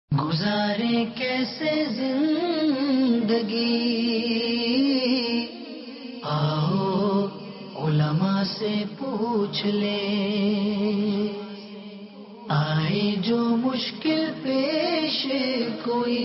گزارے کیسے زندگی، آؤ علماء سے پوچھ لیں، آئے جو مشکل پیش کوئی،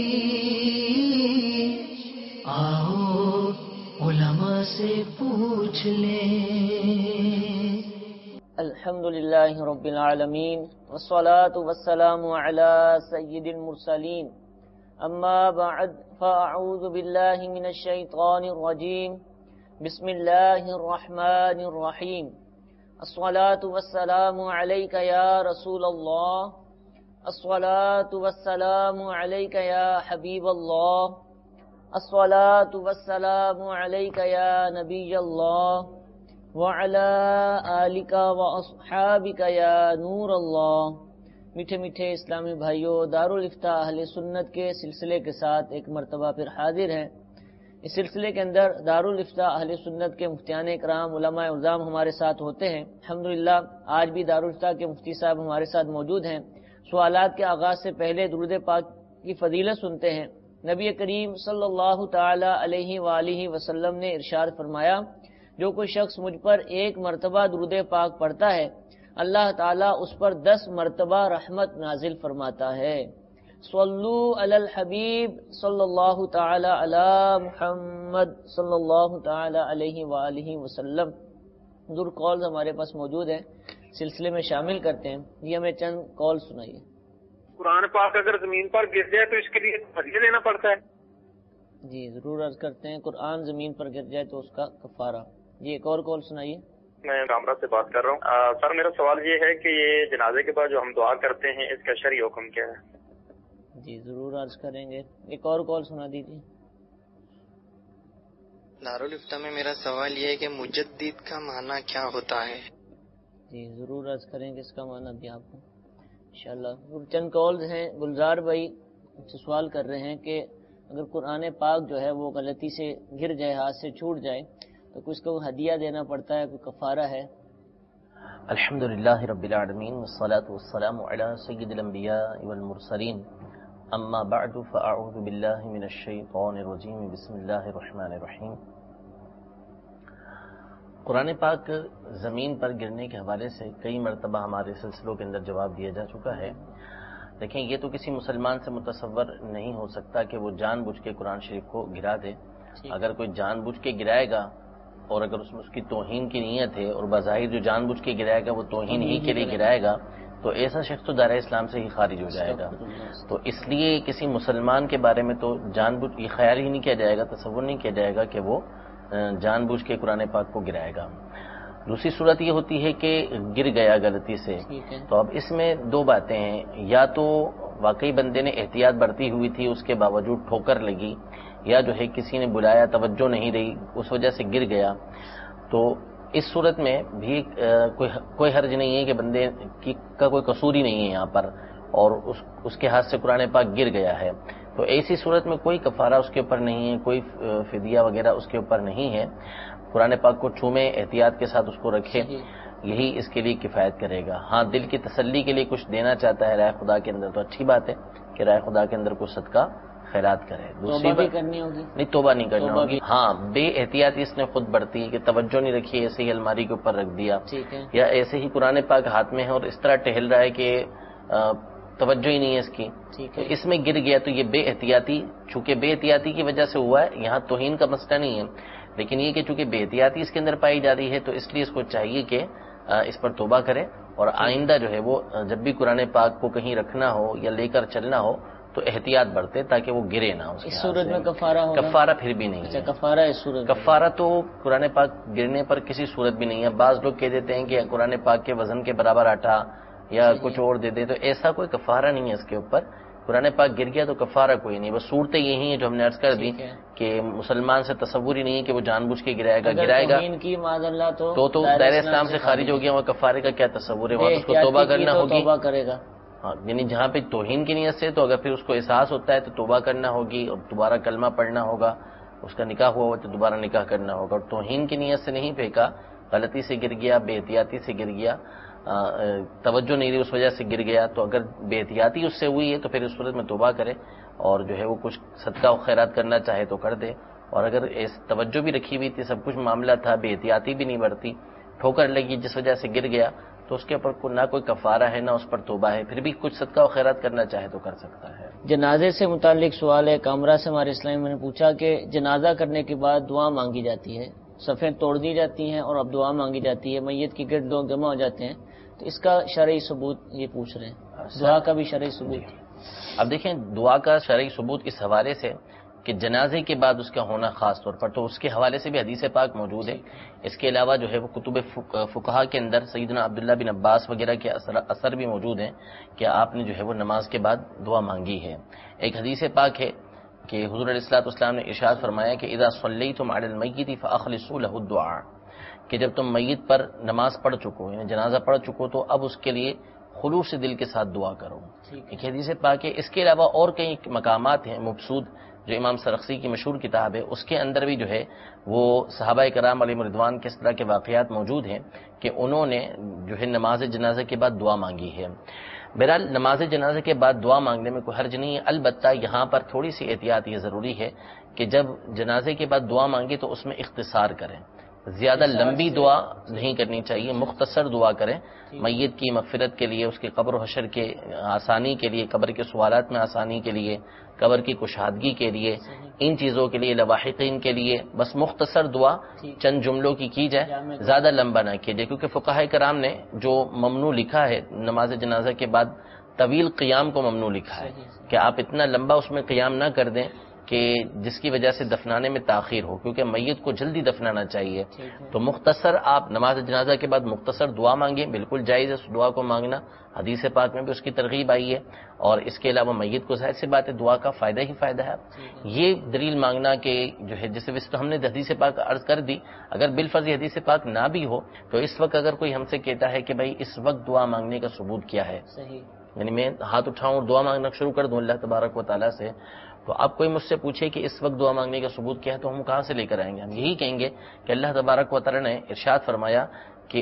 آؤ علماء سے پوچھ لیں۔ الحمد للہ رب العالمین والصلاة والسلام علی سید المرسلین، اما بعد فاعوذ باللہ من الشیطان الرجیم، بسم اللہ الرحمن الرحیم۔ الصلاة والسلام علیک یا رسول اللہ، الصلاة والسلام علیک یا حبیب اللہ، الصلاة والسلام علیک یا نبی اللہ، وَعَلَىٰ آلِكَ وَأَصْحَابِكَ يَا نور اللہ۔ میٹھے میٹھے اسلامی بھائیوں، دارالفتاء اہل سنت کے سلسلے کے ساتھ ایک مرتبہ پھر حاضر ہیں۔ اس سلسلے کے اندر دارالفتاء اہل سنت کے مفتیان اکرام، علماء اعظام ہمارے ساتھ ہوتے ہیں۔ الحمدللہ آج بھی دارالفتاء کے مفتی صاحب ہمارے ساتھ موجود ہیں۔ سوالات کے آغاز سے پہلے درود پاک کی فضیلت سنتے ہیں۔ نبی کریم صلی اللہ تعالی علیہ وآلہ وسلم نے ارشاد فرمایا، جو کوئی شخص مجھ پر ایک مرتبہ درود پاک پڑھتا ہے، اللہ تعالیٰ اس پر 10 مرتبہ رحمت نازل فرماتا ہے۔ صلو علی الحبیب صلی اللہ تعالی علی محمد صلی اللہ تعالی علیہ وآلہ وسلم۔ دور کالز ہمارے پاس موجود ہیں، سلسلے میں شامل کرتے ہیں۔ یہ ہمیں چند کال سنائیے۔ قرآن پاک اگر زمین پر گر جائے تو اس کے لیے فدیہ دینا پڑتا ہے؟ جی ضرور عرض کرتے ہیں، قرآن زمین پر گر جائے تو اس کا کفارہ۔ جی ایک اور کال سنائیے۔ میں کامرہ سے بات کر رہا ہوں۔ سر میرا سوال یہ ہے کہ یہ جنازے کے بعد جو ہم دعا کرتے ہیں اس کا شرعی حکم کیا ہے؟ جی ضرور عرض کریں گے، ایک اور کال سنا دیجیے۔ دارالفتاء میں میرا سوال یہ ہے کہ مجدد کا معنی کیا ہوتا ہے؟ جی ضرور عرض کریں گے اس کا معنی بھی آپ کو انشاءاللہ۔ چند کالز ہیں۔ گلزار بھائی سے سوال کر رہے ہیں کہ اگر قرآن پاک جو ہے وہ غلطی سے گر جائے، ہاتھ سے چھوٹ جائے، تو کچھ کو ہدیہ دینا پڑتا ہے، کوئی کفارہ ہے؟ الحمدللہ رب العالمین والصلاة والسلام علی سید الانبیاء والمرسلین، اما بعد فاعوذ باللہ من الشیطان الرجیم، بسم اللہ الرحمن الرحیم۔ قرآن پاک زمین پر گرنے کے حوالے سے کئی مرتبہ ہمارے سلسلوں کے اندر جواب دیا جا چکا ہے۔ دیکھیں یہ تو کسی مسلمان سے متصور نہیں ہو سکتا کہ وہ جان بوجھ کے قرآن شریف کو گرا دے۔ اگر کوئی جان بوجھ کے گرائے گا اور اگر اس میں اس کی توہین کی نیت ہے اور بظاہر جو جان بوجھ کے گرائے گا وہ توہین ہی کے لیے گرائے گا، تو ایسا شخص تو دائرہ اسلام سے ہی خارج ہو جائے گا۔ تو اس لیے کسی مسلمان کے بارے میں تو جان بوجھ یہ خیال ہی نہیں کیا جائے گا، تصور نہیں کیا جائے گا کہ وہ جان بوجھ کے قرآن پاک کو گرائے گا۔ دوسری صورت یہ ہوتی ہے کہ گر گیا غلطی سے، تو اب اس میں دو باتیں ہیں، یا تو واقعی بندے نے احتیاط برتی ہوئی تھی، اس کے باوجود ٹھوکر لگی، یا جو ہے کسی نے بلایا توجہ نہیں رہی اس وجہ سے گر گیا، تو اس صورت میں بھی کوئی حرج نہیں ہے کہ بندے کا کوئی قصور ہی نہیں ہے یہاں پر، اور اس کے ہاتھ سے قرآن پاک گر گیا ہے، تو ایسی صورت میں کوئی کفارہ اس کے اوپر نہیں ہے، کوئی فدیہ وغیرہ اس کے اوپر نہیں ہے۔ قرآن پاک کو چھومے، احتیاط کے ساتھ اس کو رکھے، یہی اس کے لیے کفایت کرے گا۔ ہاں دل کی تسلی کے لیے کچھ دینا چاہتا ہے رائے خدا کے اندر تو اچھی بات ہے کہ رائے خدا کے اندر کوئی صدقہ خیرات کرے۔ توبہ بھی کرنی ہوگی؟ نہیں، توبہ نہیں کرنا ہوگی۔ ہاں بے احتیاطی اس نے خود برتی کہ توجہ نہیں رکھی، ایسے ہی الماری کے اوپر رکھ دیا، یا ایسے ہی قرآن پاک ہاتھ میں ہے اور اس طرح ٹہل رہا ہے کہ توجہ ہی نہیں ہے اس کی، تو اس میں گر گیا، تو یہ بے احتیاطی، چونکہ بے احتیاطی کی وجہ سے ہوا ہے، یہاں توہین کا مسئلہ نہیں ہے، لیکن یہ کہ چونکہ بے احتیاطی اس کے اندر پائی جا رہی ہے تو اس لیے اس کو چاہیے کہ اس پر توبہ کرے، اور آئندہ جو ہے وہ جب بھی قرآن پاک کو کہیں رکھنا ہو یا لے کر چلنا ہو تو احتیاط برتے تاکہ وہ گرے نہ۔ اس صورت میں کفارہ ہوگا؟ کفارہ پھر بھی نہیں ہے۔ کفارہ اس صورت کفارہ تو قرآن پاک گرنے پر کسی صورت بھی نہیں ہے۔ بعض لوگ کہہ دیتے ہیں کہ قرآن پاک کے وزن کے برابر آٹا یا کچھ اور دے دے، تو ایسا کوئی کفارہ نہیں ہے اس کے اوپر۔ قرآن پاک گر گیا تو کفارہ کوئی نہیں، بس صورتیں یہی ہیں جو ہم نے عرض کر دی کہ مسلمان سے تصور ہی نہیں ہے کہ وہ جان بوجھ کے گرائے گا، تو دائرہ اسلام سے خارج ہو گیا، وہ کفارے کا کیا تصور ہے، وہاں اس کو توبہ کرنا ہوگی۔ کرے گا، ہاں یعنی جہاں پہ توہین کی نیت سے، تو اگر پھر اس کو احساس ہوتا ہے تو توبہ کرنا ہوگی اور دوبارہ کلمہ پڑھنا ہوگا، اس کا نکاح ہوا ہو تو دوبارہ نکاح کرنا ہوگا، اور توہین کی نیت سے نہیں پھینکا، غلطی سے گر گیا، بے احتیاطی سے گر گیا، توجہ نہیں رہی اس وجہ سے گر گیا، تو اگر بے احتیاطی اس سے ہوئی ہے تو پھر اس صورت میں توبہ کرے اور جو ہے وہ کچھ صدقہ و خیرات کرنا چاہے تو کر دے. اور اگر توجہ بھی رکھی ہوئی تھی، سب کچھ معاملہ تھا، بے احتیاطی بھی نہیں برتی، ٹھوکر لگی جس وجہ سے گر گیا، تو اس کے اوپر نہ کوئی کفارہ ہے نہ اس پر توبہ ہے، پھر بھی کچھ صدقہ و خیرات کرنا چاہے تو کر سکتا ہے. جنازے سے متعلق سوال ہے، کامرہ سے ہمارے اسلام میں نے پوچھا کہ جنازہ کرنے کے بعد دعا مانگی جاتی ہے، صفیں توڑ دی جاتی ہیں اور اب دعا مانگی جاتی ہے، میت کی گرد لوگ جمع ہو جاتے ہیں، تو اس کا شرعی ثبوت یہ پوچھ رہے ہیں، دعا کا بھی شرعی ثبوت. اب دیکھیں دعا کا شرعی ثبوت اس حوالے سے کہ جنازے کے بعد اس کا ہونا خاص طور پر، تو اس کے حوالے سے بھی حدیث پاک موجود ہے. اس کے علاوہ جو ہے وہ کتب فقہا کے اندر سیدنا عبداللہ بن عباس وغیرہ کے اثر بھی موجود ہیں کہ آپ نے جو ہے وہ نماز کے بعد دعا مانگی ہے. ایک حدیث پاک ہے کہ حضور علیہ الصلوۃ والسلام نے ارشاد فرمایا کہ اذا صلیتم علی المیت فاخلصوا له الدعاء، کہ جب تم میت پر نماز پڑھ چکو یعنی جنازہ پڑھ چکو تو اب اس کے لیے خلوص دل کے ساتھ دعا کرو. ایک حدیث پاک ہے. اس کے علاوہ اور کئی مقامات ہیں مبسوط جو امام سرخسی کی مشہور کتاب ہے، اس کے اندر بھی جو ہے وہ صحابہ کرام علیہم رضوان کے اس طرح کے واقعات موجود ہیں کہ انہوں نے جو ہے نماز جنازے کے بعد دعا مانگی ہے. بہرحال نماز جنازے کے بعد دعا مانگنے میں کوئی حرج نہیں ہے، البتہ یہاں پر تھوڑی سی احتیاط یہ ضروری ہے کہ جب جنازے کے بعد دعا مانگے تو اس میں اختصار کریں، زیادہ لمبی دعا نہیں کرنی چاہیے، مختصر دعا کریں میت کی مغفرت کے لیے، اس کے قبر و حشر کے آسانی کے لیے، قبر کے سوالات میں آسانی کے لیے، قبر کی کشادگی کے لیے، ان چیزوں کے لیے، لواحقین کے لیے بس مختصر دعا چند جملوں کی جائے، زیادہ لمبا نہ کیجیے، کیونکہ فقہاء کرام نے جو ممنوع لکھا ہے نماز جنازہ کے بعد طویل قیام کو ممنوع لکھا ہے کہ آپ اتنا لمبا اس میں قیام نہ کر دیں کہ جس کی وجہ سے دفنانے میں تاخیر ہو، کیونکہ میت کو جلدی دفنانا چاہیے. تو مختصر آپ نماز جنازہ کے بعد مختصر دعا مانگیں، بالکل جائز ہے اس دعا کو مانگنا، حدیث پاک میں بھی اس کی ترغیب آئی ہے. اور اس کے علاوہ میت کو ظاہر سی بات ہے دعا کا فائدہ ہی فائدہ ہے. یہ دلیل مانگنا کہ جو ہے جیسے ویسے تو ہم نے حدیث پاک عرض کر دی، اگر بالفرض حدیث پاک نہ بھی ہو تو اس وقت اگر کوئی ہم سے کہتا ہے کہ بھائی اس وقت دعا مانگنے کا ثبوت کیا ہے، یعنی میں ہاتھ اٹھاؤں اور دعا مانگنا شروع کر دوں اللہ تبارک و تعالیٰ سے، تو اب کوئی مجھ سے پوچھے کہ اس وقت دعا مانگنے کا ثبوت کیا ہے تو ہم کہاں سے لے کر آئیں گے؟ ہم یہی کہیں گے کہ اللہ تبارک و تعالیٰ نے ارشاد فرمایا کہ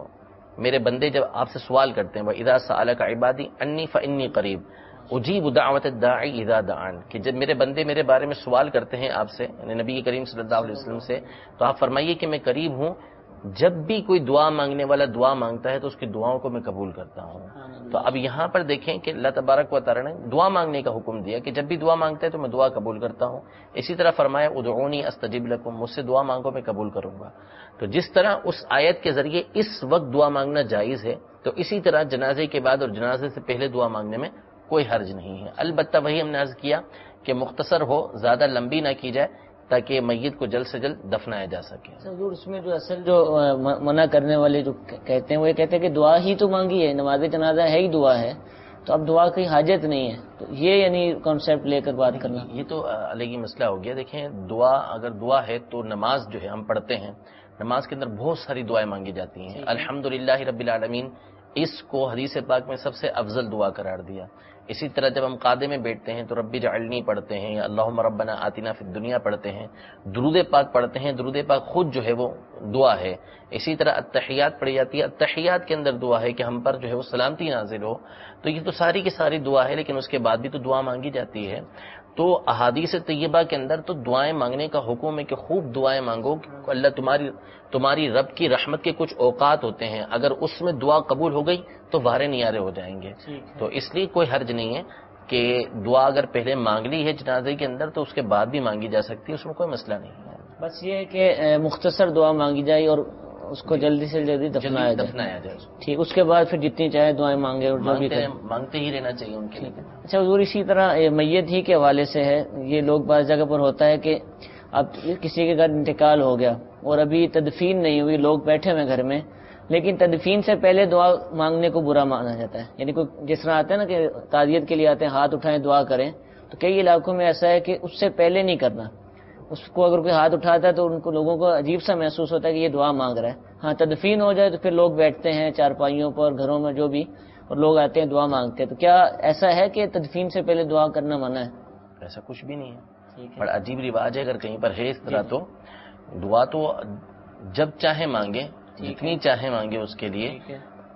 میرے بندے جب آپ سے سوال کرتے ہیں وَإِذَا سَأَلَكَ عِبَادِي عَنِّي فَإِنِّي قَرِيبٌ أُجِيبُ دَعْوَةَ الدَّاعِ إِذَا دَعَانِ، کہ جب میرے بندے میرے بارے میں سوال کرتے ہیں آپ سے، یعنی نبی کریم صلی اللہ علیہ وسلم سے، تو آپ فرمائیے کہ میں قریب ہوں، جب بھی کوئی دعا مانگنے والا دعا مانگتا ہے تو اس کی دعاؤں کو میں قبول کرتا ہوں. تو اب یہاں پر دیکھیں کہ اللہ تبارک و تعالی نے دعا مانگنے کا حکم دیا کہ جب بھی دعا مانگتا ہے تو میں دعا قبول کرتا ہوں. اسی طرح فرمایا ادعونی استجب لکم، مجھ سے دعا مانگو میں قبول کروں گا. تو جس طرح اس آیت کے ذریعے اس وقت دعا مانگنا جائز ہے، تو اسی طرح جنازے کے بعد اور جنازے سے پہلے دعا مانگنے میں کوئی حرج نہیں ہے. البتہ وہی ہم نے عرض کیا کہ مختصر ہو، زیادہ لمبی نہ کی جائے تاکہ میت کو جلد سے جلد دفنایا جا سکے. حضور اس میں جو اصل جو منع کرنے والے جو کہتے ہیں وہ یہ کہتے ہیں کہ دعا ہی تو مانگی ہے، نماز جنازہ ہے ہی دعا ہے، تو اب دعا کی حاجت نہیں ہے. تو یہ یعنی کانسیپٹ لے کر بات کرنا یہ تو الگ ہی مسئلہ ہو گیا. دیکھیں دعا اگر دعا ہے تو نماز جو ہے ہم پڑھتے ہیں، نماز کے اندر بہت ساری دعائیں مانگی جاتی ہیں. الحمدللہ رب العالمین اس کو حدیث پاک میں سب سے افضل دعا قرار دیا. اسی طرح جب ہم قعدے میں بیٹھتے ہیں تو ربی جعلنی پڑھتے ہیں، یا اللہم ربنا آتنا فی الدنیا پڑھتے ہیں، درود پاک پڑھتے ہیں. درود پاک خود جو ہے وہ دعا ہے. اسی طرح التحیات پڑھی جاتی ہے، التحیات کے اندر دعا ہے کہ ہم پر جو ہے وہ سلامتی نازل ہو. تو یہ تو ساری کی ساری دعا ہے، لیکن اس کے بعد بھی تو دعا مانگی جاتی ہے. تو احادیث طیبہ کے اندر تو دعائیں مانگنے کا حکم ہے کہ خوب دعائیں مانگو. اللہ تمہاری رب کی رحمت کے کچھ اوقات ہوتے ہیں، اگر اس میں دعا قبول ہو گئی تو وارے نیارے ہو جائیں گے. تو اس لیے کوئی حرج نہیں ہے کہ دعا اگر پہلے مانگ لی ہے جنازے کے اندر تو اس کے بعد بھی مانگی جا سکتی ہے، اس میں کوئی مسئلہ نہیں ہے. بس یہ ہے کہ مختصر دعا مانگی جائے اور اس کو جلدی سے جلدی دفنایا جائے. ٹھیک، اس کے بعد پھر جتنی چاہے دعائیں مانگے اور جو بھی مانگتے ہی رہنا چاہیے ان کے لیے. اچھا حضور، اسی طرح میت ہی کے حوالے سے ہے، یہ لوگ بعض جگہ پر ہوتا ہے کہ اب کسی کے گھر انتقال ہو گیا اور ابھی تدفین نہیں ہوئی، لوگ بیٹھے ہوئے گھر میں، لیکن تدفین سے پہلے دعا مانگنے کو برا مانا جاتا ہے. یعنی کوئی جس طرح آتا ہے نا کہ تعزیت کے لیے آتے ہیں، ہاتھ اٹھائیں دعا کریں، تو کئی علاقوں میں ایسا ہے کہ اس سے پہلے نہیں کرنا. اس کو اگر کوئی ہاتھ اٹھاتا ہے تو ان کو لوگوں کو عجیب سا محسوس ہوتا ہے کہ یہ دعا مانگ رہا ہے. ہاں تدفین ہو جائے تو پھر لوگ بیٹھتے ہیں چارپائیوں پر، گھروں میں جو بھی، اور لوگ آتے ہیں دعا مانگتے ہیں. تو کیا ایسا ہے کہ تدفین سے پہلے دعا کرنا منع ہے؟ ایسا کچھ بھی نہیں ہے، بڑا عجیب رواج ہے. اگر کہیں پر ہے اس طرح تو دعا تو جب چاہے مانگے، جتنی چاہے مانگے اس کے لیے،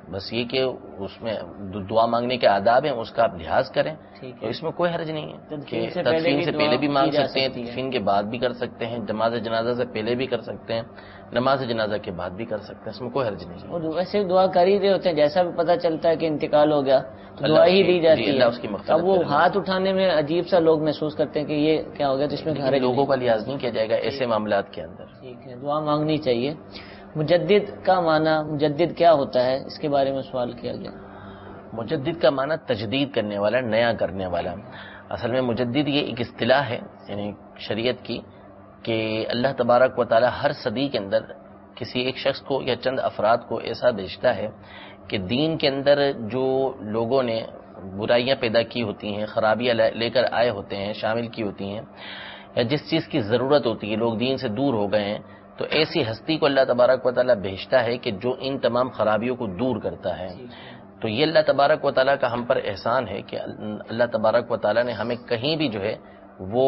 بس یہ کہ اس میں دعا مانگنے کے آداب ہیں، اس کا آپ لحاظ کریں، تو اس میں کوئی حرج نہیں ہے کہ تدفین سے پہلے بھی مانگ سکتے ہیں، تدفین کے بعد بھی کر سکتے ہیں، نماز جنازہ سے پہلے بھی کر سکتے ہیں، نماز جنازہ کے بعد بھی کر سکتے ہیں، اس میں کوئی حرج نہیں ہے۔ اور ویسے دعا کر ہی رہے ہوتے ہیں، جیسا بھی پتہ چلتا ہے کہ انتقال ہو گیا تو دعا ہی دی جاتی ہے۔ اب وہ ہاتھ اٹھانے میں عجیب سا لوگ محسوس کرتے ہیں کہ یہ کیا ہو گیا، تو اس میں لوگوں کا لحاظ نہیں کیا جائے گا ایسے معاملات کے اندر۔ ٹھیک ہے، دعا مانگنی چاہیے۔ مجدد کا معنی، مجدد کیا ہوتا ہے، اس کے بارے میں سوال کیا گیا۔ مجدد کا معنی تجدید کرنے والا، نیا کرنے والا۔ اصل میں مجدد یہ ایک اصطلاح ہے یعنی شریعت کی کہ اللہ تبارک و تعالی ہر صدی کے اندر کسی ایک شخص کو یا چند افراد کو ایسا بھیجتا ہے کہ دین کے اندر جو لوگوں نے برائیاں پیدا کی ہوتی ہیں، خرابیاں لے کر آئے ہوتے ہیں، شامل کی ہوتی ہیں، یا جس چیز کی ضرورت ہوتی ہے، لوگ دین سے دور ہو گئے ہیں، تو ایسی ہستی کو اللہ تبارک و تعالی بھیجتا ہے کہ جو ان تمام خرابیوں کو دور کرتا ہے۔ تو یہ اللہ تبارک و تعالیٰ کا ہم پر احسان ہے کہ اللہ تبارک و تعالیٰ نے ہمیں کہیں بھی جو ہے وہ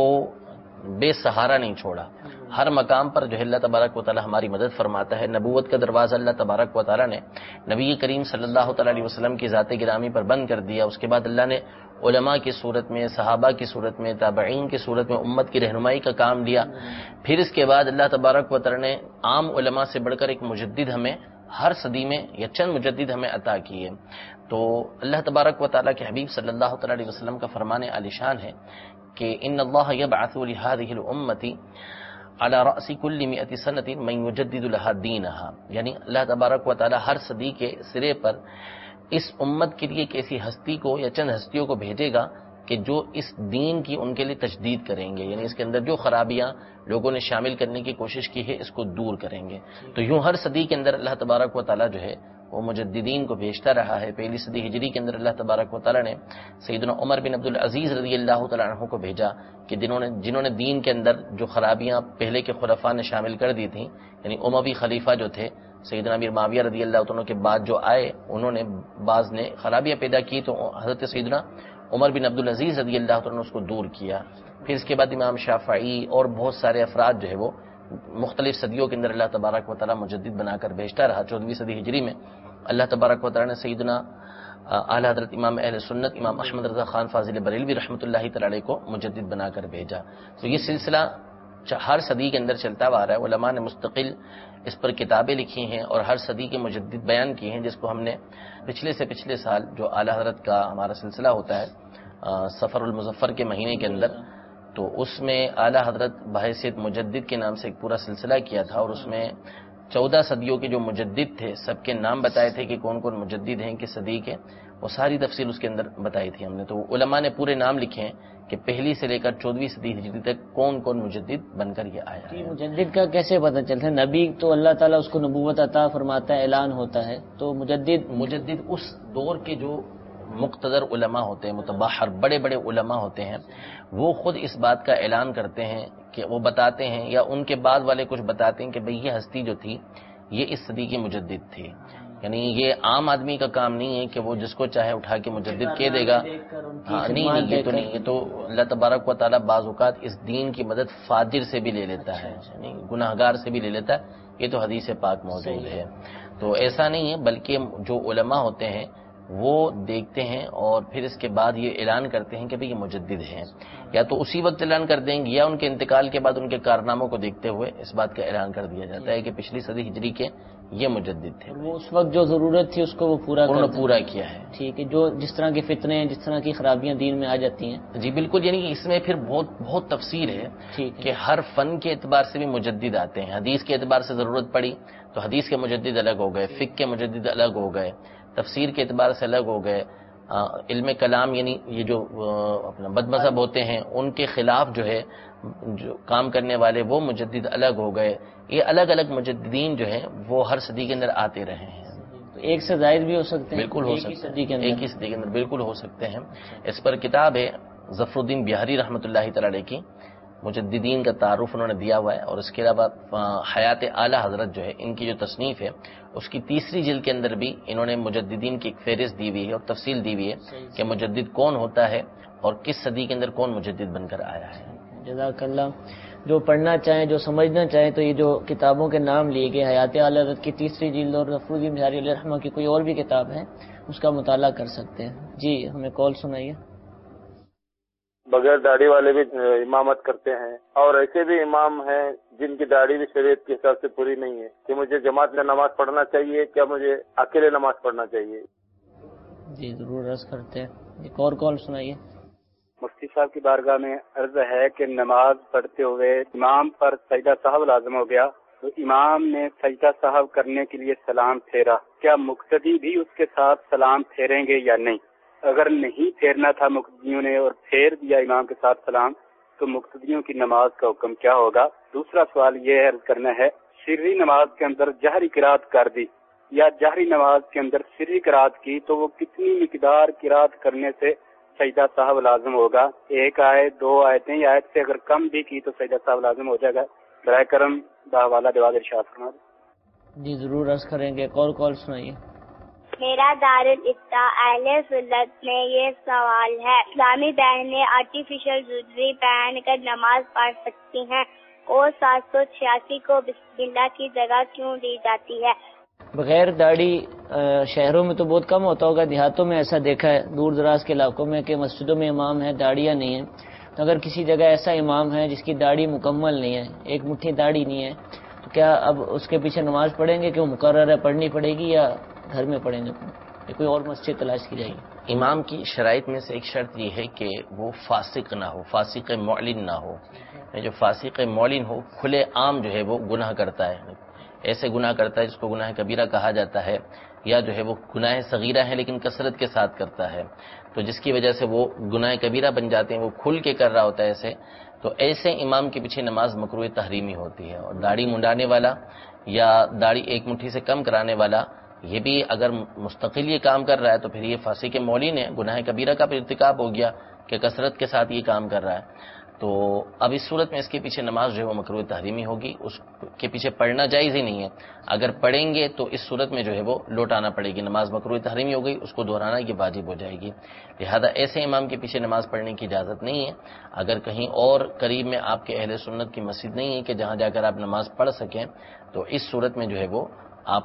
بے سہارا نہیں چھوڑا، ہر مقام پر جو ہے اللہ تبارک و تعالیٰ ہماری مدد فرماتا ہے۔ نبوت کا دروازہ اللہ تبارک و تعالیٰ نے نبی کریم صلی اللہ تعالیٰ علیہ وسلم کی ذات گرامی پر بند کر دیا، اس کے بعد اللہ نے علماء کی صورت میں، صحابہ کی صورت میں، تابعین کی صورت میں امت کی رہنمائی کا کام لیا۔ پھر اس کے بعد اللہ تبارک و تعالیٰ نے عام علماء سے بڑھ کر ایک مجدد ہمیں ہر صدی میں یا چند مجدد ہمیں عطا کیے۔ تو اللہ تبارک و تعالیٰ کے حبیب صلی اللہ تعالیٰ علیہ وسلم کا فرمان عالی شان ہے کہ ان اللہ یبعث لهذه الامه على راس كل 100 سنه من يجدد لها دینها، یعنی اللہ تبارک و تعالیٰ ہر صدی کے سرے پر اس امت کے لیے ایک ایسی ہستی کو یا چند ہستیوں کو بھیجے گا کہ جو اس دین کی ان کے لیے تجدید کریں گے، یعنی اس کے اندر جو خرابیاں لوگوں نے شامل کرنے کی کوشش کی ہے اس کو دور کریں گے۔ تو یوں ہر صدی کے اندر اللہ تبارک و تعالیٰ جو ہے وہ مجددین کو بھیجتا رہا ہے۔ پہلی صدی ہجری کے اندر اللہ تبارک و تعالیٰ نے سیدنا عمر بن عبد العزیز رضی اللہ تعالیٰ عنہ کو بھیجا کہ جنہوں نے دین کے اندر جو خرابیاں پہلے کے خلفاء نے شامل کر دی تھیں، یعنی اموی خلیفہ جو تھے سیدنا امیر معاویہ رضی اللہ عنہ کے بعد جو آئے، انہوں نے بعض نے خرابیاں پیدا کی، تو حضرت سیدنا عمر بن عبد العزیز رضی اللہ عنہ نے اس کو دور کیا۔ پھر اس کے بعد امام شافعی اور بہت سارے افراد جو ہے وہ مختلف صدیوں کے اندر اللہ تبارک و تعالیٰ مجدد بنا کر بھیجتا رہا۔ 14ویں صدی ہجری میں اللہ تبارک و تعالیٰ نے سیدنا اعلیٰ حضرت امام اہل سنت امام احمد رضا خان فاضل بریلوی رحمۃ اللہ تعالی علیہ کو مجدد بنا کر بھیجا۔ تو یہ سلسلہ ہر صدی کے اندر چلتا ہوا آ رہا ہے۔ علماء نے مستقل اس پر کتابیں لکھی ہیں اور ہر صدی کے مجدد بیان کیے ہیں، جس کو ہم نے پچھلے سال جو اعلیٰ حضرت کا ہمارا سلسلہ ہوتا ہے سفر المظفر کے مہینے کے اندر، تو اس میں اعلیٰ حضرت بحیثیت مجدد کے نام سے ایک پورا سلسلہ کیا تھا، اور اس میں 14 صدیوں کے جو مجدد تھے سب کے نام بتائے تھے کہ کون کون مجدد ہیں کس صدی کے، وہ ساری تفصیل اس کے اندر بتائی تھی ہم نے۔ تو علماء نے پورے نام لکھے ہیں کہ پہلی سے لے کر 14ویں صدی ہجری تک کون کون مجدد بن کر یہ آیا ہے۔ مجدد کا کیسے پتہ چلتا ہے؟ نبی تو اللہ تعالیٰ اس کو نبوت عطا فرماتا ہے، اعلان ہوتا ہے، تو مجدد اس دور کے جو مقتدر علماء ہوتے ہیں، متبحر بڑے بڑے علماء ہوتے ہیں، وہ خود اس بات کا اعلان کرتے ہیں کہ وہ بتاتے ہیں یا ان کے بعد والے کچھ بتاتے ہیں کہ بھئی یہ ہستی جو تھی یہ اس صدی کی مجدد تھی۔ یعنی یہ عام آدمی کا کام نہیں ہے کہ وہ جس کو چاہے اٹھا کے مجدد کہہ دے گا، نہیں یہ تو اللہ تبارک و تعالیٰ بعض اوقات اس دین کی مدد فاجر سے بھی لے لیتا ہے، یعنی گناہگار سے بھی لے لیتا ہے، یہ تو حدیث پاک موجود ہے۔ تو ایسا نہیں ہے، بلکہ جو علماء ہوتے ہیں وہ دیکھتے ہیں اور پھر اس کے بعد یہ اعلان کرتے ہیں کہ بھئی یہ مجدد ہیں، یا تو اسی وقت اعلان کر دیں گے یا ان کے انتقال کے بعد ان کے کارناموں کو دیکھتے ہوئے اس بات کا اعلان کر دیا جاتا ہے کہ پچھلی صدی ہجری کے یہ مجدد تھے، وہ اس وقت جو ضرورت تھی اس کو وہ پورا کیا ہے۔ ٹھیک ہے، جو جس طرح کے فتنے ہیں، جس طرح کی خرابیاں دین میں آ جاتی ہیں، جی بالکل، یعنی اس میں پھر بہت تفصیل ہے کہ ہر فن کے اعتبار سے بھی مجدد آتے ہیں۔ حدیث کے اعتبار سے ضرورت پڑی تو حدیث کے مجدد الگ ہو گئے، فقہ کے مجدد الگ ہو گئے، تفسیر کے اعتبار سے الگ ہو گئے، علم کلام یعنی یہ جو اپنا بد مذہب ہوتے ہیں ان کے خلاف جو ہے جو کام کرنے والے وہ مجدد الگ ہو گئے۔ یہ الگ الگ مجددین جو ہیں وہ ہر صدی کے اندر آتے رہے ہیں۔ تو ایک سے زائد بھی ہو سکتے ہیں، بالکل ہو سکتے ہیں، ایک ہی صدی کے اندر بالکل ہو سکتے ہیں۔ اس پر کتاب ہے ظفر الدین بہاری رحمۃ اللہ تعالی علیہ کی، مجددین کا تعارف انہوں نے دیا ہوا ہے، اور اس کے علاوہ حیات اعلیٰ حضرت جو ہے ان کی جو تصنیف ہے اس کی 3ری جلد کے اندر بھی انہوں نے مجددین کی ایک فہرست دی ہوئی ہے اور تفصیل دی ہوئی ہے کہ مجدد کون ہوتا ہے اور کس صدی کے اندر کون مجدد بن کر آیا ہے۔ جزاک اللہ۔ جو پڑھنا چاہیں، جو سمجھنا چاہیں، تو یہ جو کتابوں کے نام لیے گئے، حیات اعلی حضرت کی 3 جلد اور ظفرالدین بہاری علیہ رحمہ کی کوئی اور بھی کتاب ہے، اس کا مطالعہ کر سکتے ہیں۔ جی ہمیں کال سنائیے۔ بغیر داڑھی والے بھی امامت کرتے ہیں، اور ایسے بھی امام ہیں جن کی داڑھی بھی شریعت کے حساب سے پوری نہیں ہے، کہ مجھے جماعت میں نماز پڑھنا چاہیے کیا مجھے اکیلے نماز پڑھنا چاہیے؟ جی ضرور عرض کرتے ہیں، ایک اور کال سنائیے۔ مفتی صاحب کی بارگاہ میں عرض ہے کہ نماز پڑھتے ہوئے امام پر سجدہ سہو لازم ہو گیا، تو امام نے سجدہ سہو کرنے کے لیے سلام پھیرا، کیا مقتدی بھی اس کے ساتھ سلام پھیریں گے یا نہیں؟ اگر نہیں پھیرنا تھا مقتدیوں نے اور پھیر دیا امام کے ساتھ سلام، تو مقتدیوں کی نماز کا حکم کیا ہوگا؟ دوسرا سوال یہ عرض کرنا ہے، سری نماز کے اندر جہری قرات کر دی یا جہری نماز کے اندر سری قرات کی، تو وہ کتنی مقدار قرات کرنے سے سجدہ صاحب لازم ہوگا؟ 1 آیت 2 آیتیں یا آیت سے اگر کم بھی کی تو سجدہ صاحب لازم ہو جائے گا؟ برائے کرم باحوالہ جواب ارشاد فرما دیں۔ جی ضرور عرض کریں گے، ایک اور کال سنائیے۔ میرا دارالافتاء اہل سنت میں یہ سوال ہے، اسلامی بہنیں آرٹیفیشل جویلری پہن کر نماز پڑھ سکتی ہیں اور 786 کو بسم اللہ کی جگہ کیوں دی جاتی ہے؟ بغیر داڑھی شہروں میں تو بہت کم ہوتا ہوگا، دیہاتوں میں ایسا دیکھا ہے، دور دراز کے علاقوں میں، کہ مسجدوں میں امام ہے داڑیاں نہیں ہیں۔ تو اگر کسی جگہ ایسا امام ہے جس کی داڑھی مکمل نہیں ہے، ایک مٹھی داڑھی نہیں ہے، تو کیا اب اس کے پیچھے نماز پڑھیں گے کہ وہ مقرر ہے پڑھنی پڑے گی، یا گھر میں پڑھیں گے، یا کوئی اور مسجد تلاش کی جائے گی؟ امام کی شرائط میں سے ایک شرط یہ ہے کہ وہ فاسق نہ ہو، فاسق معلن نہ ہو۔ جو فاسق معلن ہو، کھلے عام جو ہے وہ گناہ کرتا ہے، ایسے گناہ کرتا ہے جس کو گناہ کبیرہ کہا جاتا ہے، یا جو ہے وہ گناہ صغیرہ ہے لیکن کثرت کے ساتھ کرتا ہے، تو جس کی وجہ سے وہ گناہ کبیرہ بن جاتے ہیں، وہ کھل کے کر رہا ہوتا ہے ایسے، تو ایسے امام کے پیچھے نماز مکروہ تحریمی ہوتی ہے۔ اور داڑھی منڈانے والا یا داڑھی ایک مٹھی سے کم کرانے والا، یہ بھی اگر مستقل یہ کام کر رہا ہے تو پھر یہ فاسق معلن ہے، گناہ کبیرہ کا ارتکاب ہو گیا کہ کثرت کے ساتھ یہ کام کر رہا ہے۔ تو اب اس صورت میں اس کے پیچھے نماز جو ہے وہ مکروہ تحریمی ہوگی، اس کے پیچھے پڑھنا جائز ہی نہیں ہے۔ اگر پڑھیں گے تو اس صورت میں جو ہے وہ لوٹانا پڑے گی، نماز مکروہ تحریمی ہو گئی، اس کو دہرانا یہ واجب ہو جائے گی۔ لہذا ایسے امام کے پیچھے نماز پڑھنے کی اجازت نہیں ہے۔ اگر کہیں اور قریب میں آپ کے اہل سنت کی مسجد نہیں ہے کہ جہاں جا کر آپ نماز پڑھ سکیں، تو اس صورت میں جو ہے وہ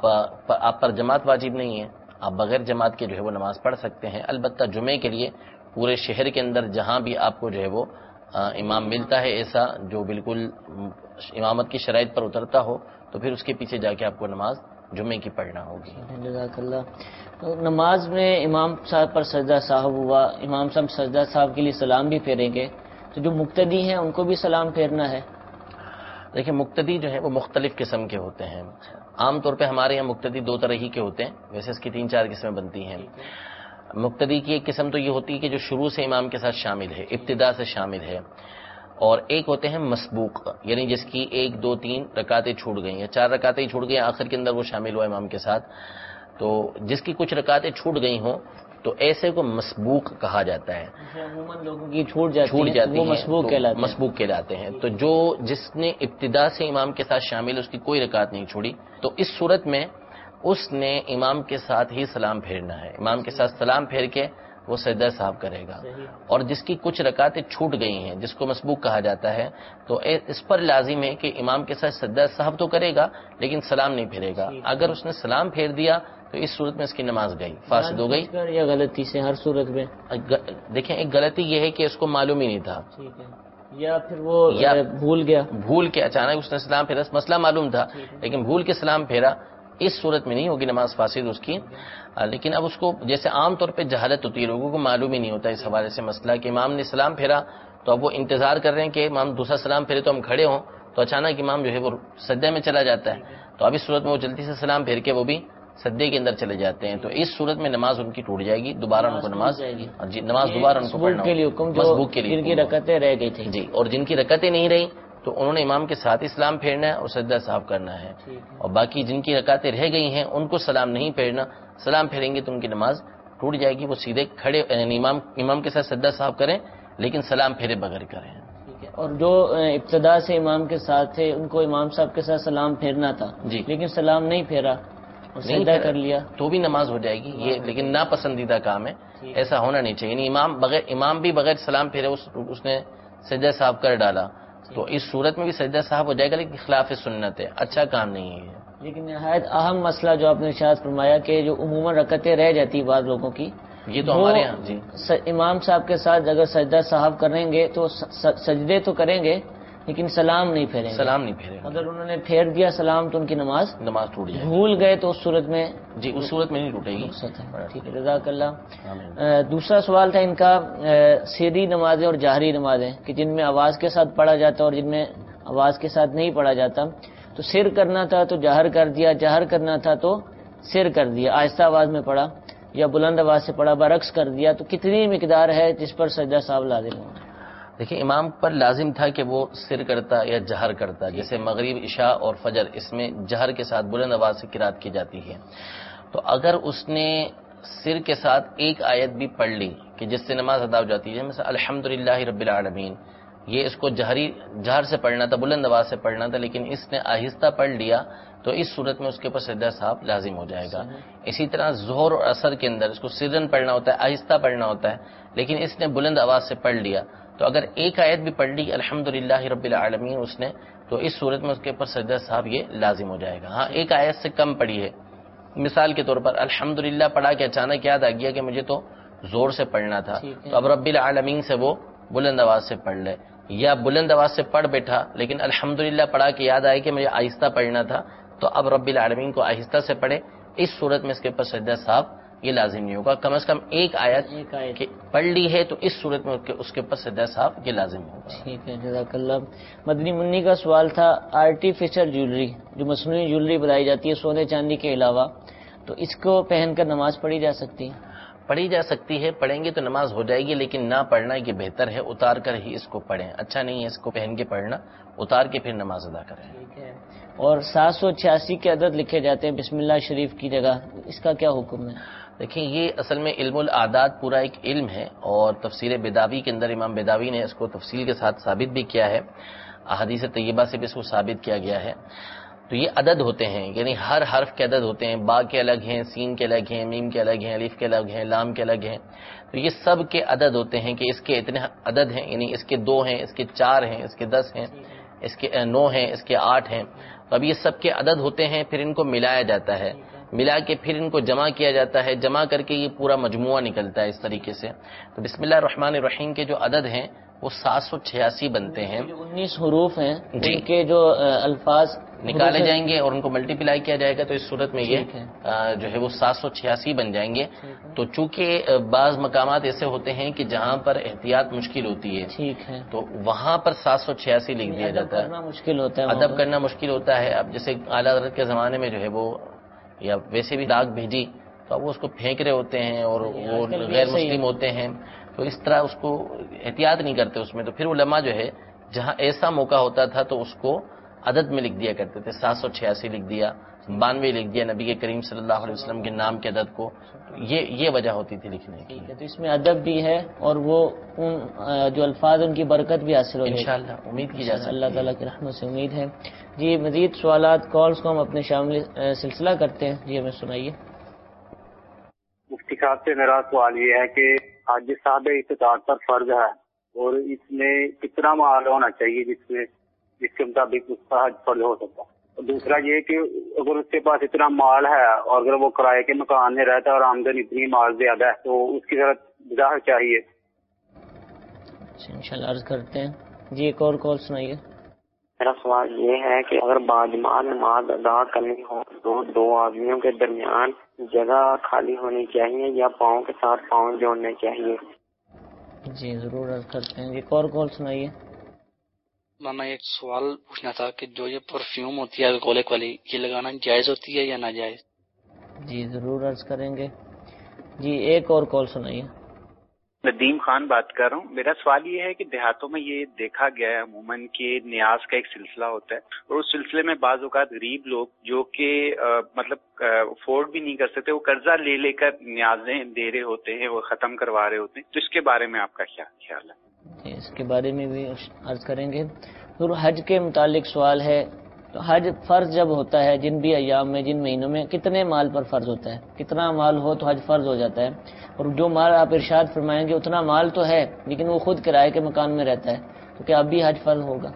آپ پر جماعت واجب نہیں ہے، آپ بغیر جماعت کے جو ہے وہ نماز پڑھ سکتے ہیں۔ البتہ جمعے کے لیے پورے شہر کے اندر جہاں بھی آپ کو جو ہے وہ امام ملتا ہے ایسا جو بالکل امامت کی شرائط پر اترتا ہو، تو پھر اس کے پیچھے جا کے آپ کو نماز جمعے کی پڑھنا ہوگی۔ جزاک اللہ۔ تو نماز میں امام صاحب پر سجدہ صاحب ہوا، امام صاحب سجدہ صاحب کے لیے سلام بھی پھیریں گے، تو جو مقتدی ہیں ان کو بھی سلام پھیرنا ہے؟ دیکھیں مقتدی جو ہے وہ مختلف قسم کے ہوتے ہیں۔ عام طور پہ ہمارے یہاں مقتدی 2 طرح ہی کے ہوتے ہیں، ویسے اس کی 3-4 قسمیں بنتی ہیں۔ مقتدی کی ایک قسم تو یہ ہوتی ہے کہ جو شروع سے امام کے ساتھ شامل ہے، ابتدا سے شامل ہے، اور ایک ہوتے ہیں مسبوق، یعنی جس کی 1 2 3 رکعتیں چھوٹ گئی ہیں، 4 رکعتیں چھوٹ گئی ہیں، آخر کے اندر وہ شامل ہوا امام کے ساتھ، تو جس کی کچھ رکعتیں چھوٹ گئی ہوں تو ایسے کو مسبوق کہا جاتا ہے۔ عموماً لوگوں کی چھوٹ جاتی ہے وہ مسبوق کہلاتے ہیں۔ تو جو جس نے ابتدا سے امام کے ساتھ شامل اس کی کوئی رکعت نہیں چھوڑی، تو اس صورت میں اس نے امام کے ساتھ ہی سلام پھیرنا ہے، امام کے ساتھ سلام پھیر کے وہ سجدہ صاحب کرے گا۔ اور جس کی کچھ رکعتیں چھوٹ گئی ہیں، جس کو مسبوق کہا جاتا ہے، تو اس پر لازم ہے کہ امام کے ساتھ سجدہ صاحب تو کرے گا لیکن سلام نہیں پھیرے گا۔ اگر اس نے سلام پھیر دیا تو اس صورت میں اس کی نماز گئی، فاسد ہو گئی، یا غلطی سے؟ ہر صورت میں دیکھیں ایک غلطی یہ ہے کہ اس کو معلوم ہی نہیں تھا، یا پھر وہ بھول کے اچانک اس نے سلام پھیرا، مسئلہ معلوم تھا لیکن بھول کے سلام پھیرا، اس صورت میں نہیں ہوگی نماز فاسد اس کی۔ لیکن اب اس کو جیسے عام طور پہ جہالت ہوتی ہے، لوگوں کو معلوم ہی نہیں ہوتا اس حوالے سے مسئلہ کہ امام نے سلام پھیرا تو اب وہ انتظار کر رہے ہیں کہ امام دوسرا سلام پھیرے تو ہم کھڑے ہوں، تو اچانک امام جو ہے وہ سجدے میں چلا جاتا ہے، تو اب اس صورت میں وہ جلدی سے سلام پھیر کے وہ بھی سجدے کے اندر چلے جاتے ہیں، تو اس صورت میں نماز ان کی ٹوٹ جائے گی، دوبارہ ان کو نماز نماز دوبارہ ان کو پڑھنا مسبوق کے لیے، جن کی رکعتیں رہ گئی تھی جی، اور جن کی رکعتیں نہیں رہی تو انہوں نے امام کے ساتھ ہی سلام پھیرنا ہے اور سجدہ صاحب کرنا ہے، اور باقی جن کی رکعتیں رہ گئی ہیں ان کو سلام نہیں پھیرنا، سلام پھیریں گے تو ان کی نماز ٹوٹ جائے گی، وہ سیدھے کھڑے یعنی امام کے ساتھ سجدہ صاحب کریں لیکن سلام پھیرے بغیر کریں۔ اور جو ابتدا سے امام کے ساتھ تھے ان کو امام صاحب کے ساتھ سلام پھیرنا تھا جی، لیکن سلام نہیں پھیرا اور سجدہ کر لیا تو بھی نماز ہو جائے گی، یہ لیکن ناپسندیدہ کام ہے، ایسا ہونا نہیں چاہیے، یعنی امام بھی بغیر سلام پھیرے اس نے سجدہ صاحب کر ڈالا تو اس صورت میں بھی سجدہ صاحب ہو جائے گا، لیکن خلاف سنت ہے، اچھا کام نہیں ہے۔ لیکن نہایت اہم مسئلہ جو آپ نے ارشاد فرمایا کہ جو عموماً رکعتیں رہ جاتی بعض لوگوں کی، یہ تو ہمارے یہاں جی امام صاحب کے ساتھ اگر سجدہ صاحب کریں گے تو سجدے تو کریں گے لیکن سلام نہیں پھیریں گے، سلام نہیں پھیرے، اگر انہوں نے پھیر دیا سلام تو ان کی نماز ٹوٹ جائے، بھول گئے تو اس صورت میں جی اس صورت میں نہیں ٹوٹے گی۔ ٹھیک ہے، جزاک اللہ۔ دوسرا سوال تھا ان کا، سری نمازیں اور جہری نمازیں کہ جن میں آواز کے ساتھ پڑھا جاتا اور جن میں آواز کے ساتھ نہیں پڑھا جاتا، تو سر کرنا تھا تو جہر کر دیا، جہر کرنا تھا تو سر کر دیا، آہستہ آواز میں پڑھا یا بلند آواز سے پڑھا، برعکس کر دیا، تو کتنی مقدار ہے جس پر سجدہ صاحب لازم ہو؟ دیکھیں امام پر لازم تھا کہ وہ سر کرتا یا جہر کرتا، جیسے مغرب، عشاء اور فجر اس میں جہر کے ساتھ بلند آواز سے قرات کی جاتی ہے، تو اگر اس نے سر کے ساتھ ایک آیت بھی پڑھ لی کہ جس سے نماز ادا ہو جاتی ہے، مثلا الحمدللہ رب العالمین، یہ اس کو جہر سے پڑھنا تھا، بلند آواز سے پڑھنا تھا، لیکن اس نے آہستہ پڑھ لیا تو اس صورت میں اس کے اوپر سجدہ صاحب لازم ہو جائے گا۔ اسی طرح ظہر اور عصر کے اندر اس کو سرن پڑھنا ہوتا ہے، آہستہ پڑھنا ہوتا ہے، لیکن اس نے بلند آواز سے پڑھ لیا، تو اگر ایک آیت بھی پڑھ لی الحمدللہ رب العالمین اس نے، تو اس صورت میں اس کے اوپر سجدہ صاحب یہ لازم ہو جائے گا۔ ہاں ایک آیت سے کم پڑھی ہے، مثال کے طور پر الحمدللہ پڑھا کہ اچانک یاد آ گیا کہ مجھے تو زور سے پڑھنا تھا، تو اب رب العالمین سے وہ بلند آواز سے پڑھ لے، یا بلند آواز سے پڑھ بیٹھا لیکن الحمدللہ پڑھا کہ یاد آئے کہ مجھے آہستہ پڑھنا تھا، تو اب رب العالمین کو آہستہ سے پڑھے، اس صورت میں اس کے اوپر سجدہ صاحب یہ لازم نہیں ہوگا، کم از کم ایک آیت پڑھ لی ہے تو اس صورت میں اس کے اوپر سجدہ صاحب یہ لازم ہوگا۔ ٹھیک ہے، جزاک اللہ۔ مدنی منی کا سوال تھا، آرٹیفیشل جیولری جو مصنوعی جیولری بنائی جاتی ہے سونے چاندی کے علاوہ، تو اس کو پہن کر نماز پڑھی جا سکتی ہے؟ پڑھی جا سکتی ہے، پڑھیں گے تو نماز ہو جائے گی، لیکن نہ پڑھنا یہ بہتر ہے، اتار کر ہی اس کو پڑھیں، اچھا نہیں ہے اس کو پہن کے پڑھنا، اتار کے پھر نماز ادا کریں۔ ٹھیک ہے، اور 786 کے عدد لکھے جاتے ہیں بسم اللہ شریف کی جگہ، اس کا کیا حکم ہے؟ دیکھیں یہ اصل میں علم الاعداد پورا ایک علم ہے، اور تفسیر بیداوی کے اندر امام بیداوی نے اس کو تفصیل کے ساتھ ثابت بھی کیا ہے، احادیث طیبہ سے بھی اس کو ثابت کیا گیا ہے۔ تو یہ عدد ہوتے ہیں، یعنی ہر حرف کے عدد ہوتے ہیں، با کے الگ ہیں، سین کے الگ ہیں، میم کے الگ ہیں، الف کے الگ ہیں، لام کے الگ ہیں، تو یہ سب کے عدد ہوتے ہیں کہ اس کے اتنے عدد ہیں، یعنی اس کے 2 ہیں، اس کے 4 ہیں، اس کے 10 ہیں، اس کے 9 ہیں، اس کے 8 ہیں، تو اب یہ سب کے عدد ہوتے ہیں، پھر ان کو ملایا جاتا ہے، ملا کے پھر ان کو جمع کیا جاتا ہے، جمع کر کے یہ پورا مجموعہ نکلتا ہے اس طریقے سے۔ تو بسم اللہ الرحمن الرحیم کے جو عدد ہیں وہ 786 بنتے ہیں، 19 حروف ہیں جن کے جو الفاظ نکالے جائیں گے اور ان کو ملٹی پلائی کیا جائے گا، تو اس صورت میں یہ جو ہے وہ 786 بن جائیں گے۔ تو چونکہ بعض مقامات ایسے ہوتے ہیں کہ جہاں پر احتیاط مشکل ہوتی ہے، ٹھیک ہے، تو وہاں پر 786 لکھ دیا جاتا ہے، مشکل ہوتا ہے، ادب کرنا مشکل ہوتا ہے۔ اب جیسے اعلیٰ حضرت کے زمانے میں جو ہے وہ یا ویسے بھی ڈاک بھیجی تو اب وہ اس کو پھینک رہے ہوتے ہیں اور وہ غیر مسلم ہوتے ہیں، تو اس طرح اس کو احتیاط نہیں کرتے اس میں، تو پھر علماء جو ہے جہاں ایسا موقع ہوتا تھا تو اس کو عدد میں لکھ دیا کرتے تھے، 786 لکھ دیا، 92 لکھ دیا نبی کے کریم صلی اللہ علیہ وسلم کے نام کے عدد کو، یہ وجہ ہوتی تھی لکھنے کی۔ تو اس میں ادب بھی ہے اور وہ جو الفاظ ان کی برکت بھی حاصل ہو جائے گی انشاءاللہ، امید کی جا سکتی ہے، اللہ تعالیٰ کی رحمت سے امید ہے۔ جی مزید سوالات کالز کو ہم اپنے شامل سلسلہ کرتے ہیں، جی ہمیں سنائیے۔ مفتی صاحب سے میرا سوال یہ ہے کہ حج صاحب استطاعت پر فرض ہے اور اس میں کتنا مال ہونا چاہیے جس کے مطابق اس کا حج فرض ہو سکتا ہے، اور دوسرا یہ کہ اگر اس کے پاس اتنا مال ہے اور اگر وہ کرائے کے مکان میں رہتا ہے اور آمدن اتنی مال زیادہ ہے تو اس کی طرف وضاحت چاہیے۔ انشاءاللہ عرض کرتے ہیں، جی ایک اور کال سنائیے۔ میرا سوال یہ ہے کہ اگر باجماعت نماز ادا کرنی ہو تو 2 آدمیوں کے درمیان جگہ خالی ہونی چاہیے یا پاؤں کے ساتھ پاؤں جوڑنے چاہیے؟ جی ضرور عرض کرتے ہیں، ایک اور کال سنائیے۔ مولانا ایک سوال پوچھنا تھا کہ جو یہ پرفیوم ہوتی ہے الکوہولک والی، یہ لگانا جائز ہوتی ہے یا ناجائز؟ جی ضرور عرض کریں گے، جی ایک اور کال سنائیے۔ ندیم خان بات کر رہا ہوں۔ میرا سوال یہ ہے کہ دیہاتوں میں یہ دیکھا گیا ہے عموماً کہ نیاز کا ایک سلسلہ ہوتا ہے، اور اس سلسلے میں بعض اوقات غریب لوگ جو کہ مطلب افورڈ بھی نہیں کر سکتے، وہ قرضہ لے کر نیازیں دے رہے ہوتے ہیں، وہ ختم کروا رہے ہوتے ہیں، تو اس کے بارے میں آپ کا کیا خیال ہے؟ اس کے بارے میں بھی عرض کریں گے۔ حج کے متعلق سوال ہے، تو حج فرض جب ہوتا ہے جن بھی ایام میں، جن مہینوں میں کتنے مال پر فرض ہوتا ہے؟ کتنا مال ہو تو حج فرض ہو جاتا ہے؟ اور جو مال آپ ارشاد فرمائیں گے اتنا مال تو ہے لیکن وہ خود کرائے کے مکان میں رہتا ہے، تو کیا اب بھی حج فرض ہوگا؟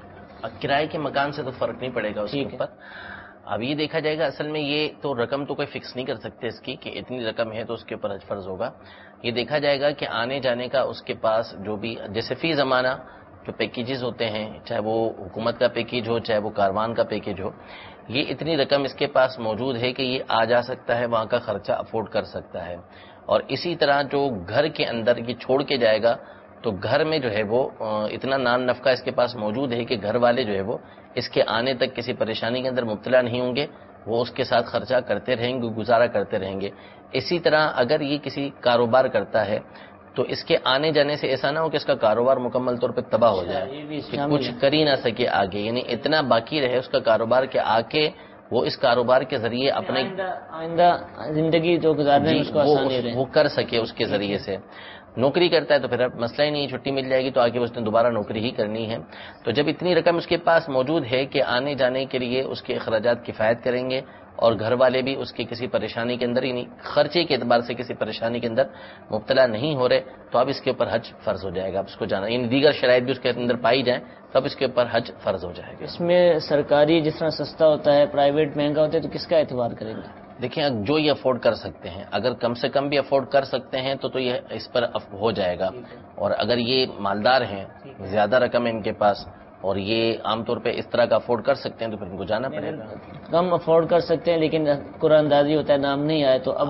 کرائے کے مکان سے تو فرق نہیں پڑے گا اس کے اوپر. اب یہ دیکھا جائے گا اصل میں یہ تو رقم تو کوئی فکس نہیں کر سکتے اس کی کہ اتنی رقم ہے تو اس کے اوپر حج فرض ہوگا. یہ دیکھا جائے گا کہ آنے جانے کا اس کے پاس جو بھی جیسے فی زمانہ جو پیکیجز ہوتے ہیں چاہے وہ حکومت کا پیکیج ہو چاہے وہ کاروان کا پیکیج ہو, یہ اتنی رقم اس کے پاس موجود ہے کہ یہ آ جا سکتا ہے, وہاں کا خرچہ افورڈ کر سکتا ہے. اور اسی طرح جو گھر کے اندر یہ چھوڑ کے جائے گا تو گھر میں جو ہے وہ اتنا نان نفقہ اس کے پاس موجود ہے کہ گھر والے جو ہے وہ اس کے آنے تک کسی پریشانی کے اندر مبتلا نہیں ہوں گے, وہ اس کے ساتھ خرچہ کرتے رہیں گے, گزارا کرتے رہیں گے. اسی طرح اگر یہ کسی کاروبار کرتا ہے تو اس کے آنے جانے سے ایسا نہ ہو کہ اس کا کاروبار مکمل طور پہ تباہ ہو جائے, کہ کچھ کر ہی نہ سکے آگے, یعنی اتنا باقی رہے اس کا کاروبار کہ آ کے وہ اس کاروبار کے ذریعے اپنے آئندہ زندگی جو گزارنے اس کو آسانی رہے, وہ کر سکے اس کے ذریعے سے. نوکری کرتا ہے تو پھر مسئلہ ہی نہیں, چھٹی مل جائے گی تو آگے اس نے دوبارہ نوکری ہی کرنی ہے. تو جب اتنی رقم اس کے پاس موجود ہے کہ آنے جانے کے لیے اس کے اخراجات کفایت کریں گے اور گھر والے بھی اس کی کسی پریشانی کے اندر یعنی خرچے کے اعتبار سے کسی پریشانی کے اندر مبتلا نہیں ہو رہے, تو اب اس کے اوپر حج فرض ہو جائے گا. اب اس کو جانا یعنی دیگر شرائط بھی اس کے اندر پائی جائیں تو اب اس کے اوپر حج فرض ہو جائے گا. اس میں سرکاری جس طرح سستا ہوتا ہے, پرائیویٹ مہنگا ہوتا ہے, تو کس کا اعتبار کریں گے؟ دیکھیں جو یہ افورڈ کر سکتے ہیں, اگر کم سے کم بھی افورڈ کر سکتے ہیں تو یہ اس پر ہو جائے گا. اور اگر یہ مالدار ہیں, زیادہ رقم ہے ان کے پاس اور یہ عام طور پہ اس طرح کا افورڈ کر سکتے ہیں تو پھر ان کو جانا پڑے گا. کم افورڈ کر سکتے ہیں لیکن قرآن اندازی ہوتا ہے, نام نہیں آئے تو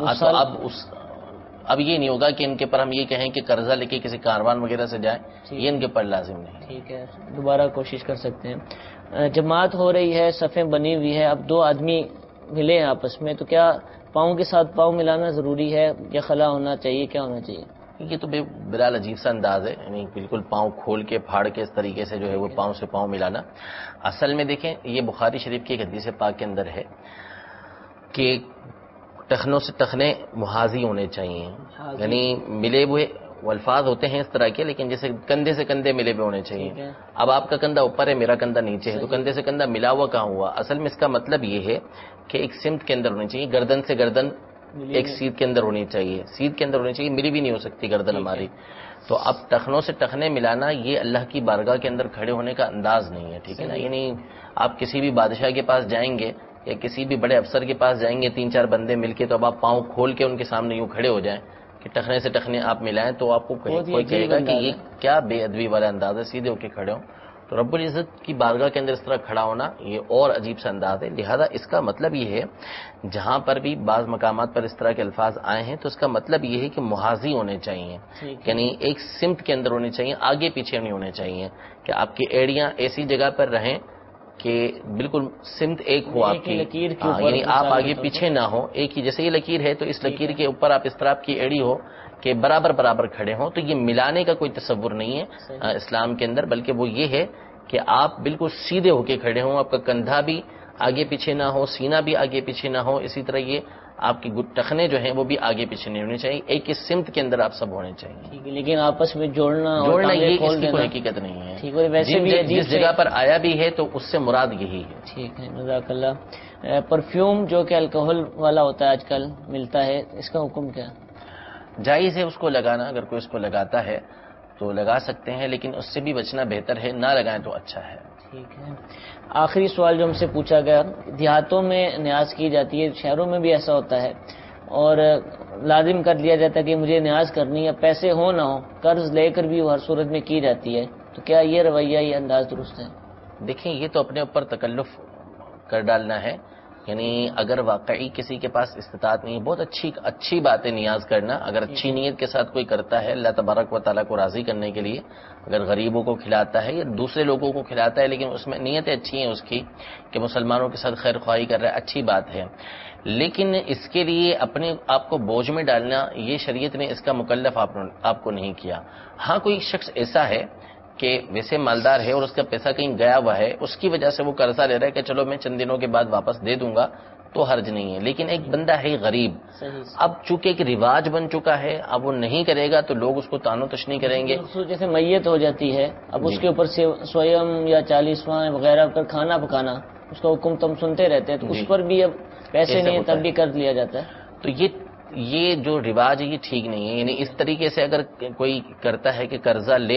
اب یہ نہیں ہوگا کہ ان کے پر ہم یہ کہیں کہ قرضہ لے کے کسی کاروان وغیرہ سے جائیں, یہ ان کے پر لازم نہیں. ٹھیک ہے, دوبارہ کوشش کر سکتے ہیں. جماعت ہو رہی ہے, صفیں بنی ہوئی ہے, اب دو آدمی ملے ہیں آپس میں, تو کیا پاؤں کے ساتھ پاؤں ملانا ضروری ہے یا خلا ہونا چاہیے, کیا ہونا چاہیے؟ یہ تو بہرحال عجیب سا انداز ہے, یعنی بالکل پاؤں کھول کے پھاڑ کے اس طریقے سے جو ہے وہ پاؤں سے پاؤں ملانا. اصل میں دیکھیں یہ بخاری شریف کی ایک حدیث پاک کے اندر ہے کہ ٹخنوں سے ٹخنے محاذی ہونے چاہیے, یعنی ملے ہوئے الفاظ ہوتے ہیں اس طرح کے, لیکن جیسے کندھے سے کندھے ملے ہوئے ہونے چاہیے. اب آپ کا کندھا اوپر ہے, میرا کندھا نیچے ہے, تو کندھے سے کندھا ملا ہوا کہاں ہوا؟ اصل میں اس کا مطلب یہ ہے کہ ایک سمت کے اندر ہونی چاہیے, گردن سے گردن ایک سیدھ کے اندر ہونی چاہیے, سیدھ کے اندر ہونی چاہیے, ملی بھی نہیں ہو سکتی گردن ہماری. تو اب ٹخنوں سے ٹخنے ملانا یہ اللہ کی بارگاہ کے اندر کھڑے ہونے کا انداز نہیں ہے, ٹھیک ہے نا. یعنی آپ کسی بھی بادشاہ کے پاس جائیں گے یا کسی بھی بڑے افسر کے پاس جائیں گے, 3-4 بندے مل کے, تو اب آپ پاؤں کھول کے ان کے سامنے یوں کھڑے ہو جائیں کہ ٹخنے سے ٹخنے آپ ملائیں, تو آپ کو کوئی کہے گا کہ یہ کیا بے ادبی والا انداز ہے, سیدھے ہو کے کھڑے ہوں. تو رب العزت کی بارگاہ کے اندر اس طرح کھڑا ہونا یہ اور عجیب سا انداز ہے. لہذا اس کا مطلب یہ ہے جہاں پر بھی بعض مقامات پر اس طرح کے الفاظ آئے ہیں تو اس کا مطلب یہ ہے کہ محاذی ہونے چاہیے, یعنی ایک سمت کے اندر ہونے چاہیے, آگے پیچھے نہیں ہونے چاہیے, کہ آپ کی ایڑیاں ایسی جگہ پر رہیں کہ بالکل سمت ایک ہو آپ کی, یعنی آپ آگے پیچھے نہ ہو, ایک ہی جیسے یہ لکیر ہے تو اس لکیر کے اوپر آپ اس طرح آپ کی ایڑی ہو کہ برابر برابر کھڑے ہوں. تو یہ ملانے کا کوئی تصور نہیں ہے اسلام کے اندر, بلکہ وہ یہ ہے کہ آپ بالکل سیدھے ہو کے کھڑے ہوں, آپ کا کندھا بھی آگے پیچھے نہ ہو, سینہ بھی آگے پیچھے نہ ہو, اسی طرح یہ آپ کی ٹخنے جو ہیں وہ بھی آگے پیچھے نہیں ہونے چاہیے, ایک ہی سمت کے اندر آپ سب ہونے چاہیے. لیکن آپس میں جوڑنا یہ اس کی کوئی حقیقت نہیں ہے. ویسے بھی جس جگہ پر آیا بھی ہے تو اس سے مراد یہی ہے. ٹھیک ہے, جزاک اللہ. پرفیوم جو کہ الکوہل والا ہوتا ہے آج کل ملتا ہے, اس کا حکم کیا؟ جائز ہے اس کو لگانا, اگر کوئی اس کو لگاتا ہے تو لگا سکتے ہیں, لیکن اس سے بھی بچنا بہتر ہے, نہ لگائیں تو اچھا ہے. ٹھیک ہے. آخری سوال جو ہم سے پوچھا گیا, دیہاتوں میں نیاز کی جاتی ہے, شہروں میں بھی ایسا ہوتا ہے, اور لازم کر لیا جاتا ہے کہ مجھے نیاز کرنی ہے, پیسے ہو نہ ہو, قرض لے کر بھی وہ ہر صورت میں کی جاتی ہے, تو کیا یہ رویہ یہ انداز درست ہے؟ دیکھیں یہ تو اپنے اوپر تکلف کر ڈالنا ہے, یعنی اگر واقعی کسی کے پاس استطاعت نہیں, بہت اچھی بات ہے نیاز کرنا, اگر اچھی نیت کے ساتھ کوئی کرتا ہے اللہ تبارک و تعالیٰ کو راضی کرنے کے لیے, اگر غریبوں کو کھلاتا ہے یا دوسرے لوگوں کو کھلاتا ہے, لیکن اس میں نیتیں اچھی ہیں اس کی کہ مسلمانوں کے ساتھ خیر خواہی کر رہا ہے, اچھی بات ہے. لیکن اس کے لیے اپنے آپ کو بوجھ میں ڈالنا, یہ شریعت نے اس کا مکلف آپ کو نہیں کیا. ہاں کوئی شخص ایسا ہے کہ ویسے مالدار ہے اور اس کا پیسہ کہیں گیا ہوا ہے, اس کی وجہ سے وہ قرضہ لے رہا ہے کہ چلو میں چند دنوں کے بعد واپس دے دوں گا, تو حرج نہیں ہے. لیکن ایک بندہ ہے غریب, اب چونکہ ایک رواج بن چکا ہے, اب وہ نہیں کرے گا تو لوگ اس کو تانو تشنی کریں گے. جیسے میت ہو جاتی ہے, اب اس کے اوپر سویم یا 40واں وغیرہ پر کھانا پکانا, اس کا حکم تم سنتے رہتے ہیں, تو اس پر بھی اب پیسے نہیں تب بھی کر لیا جاتا ہے. تو یہ جو رواج ہے یہ ٹھیک نہیں ہے. یعنی اس طریقے سے اگر کوئی کرتا ہے کہ قرضہ لے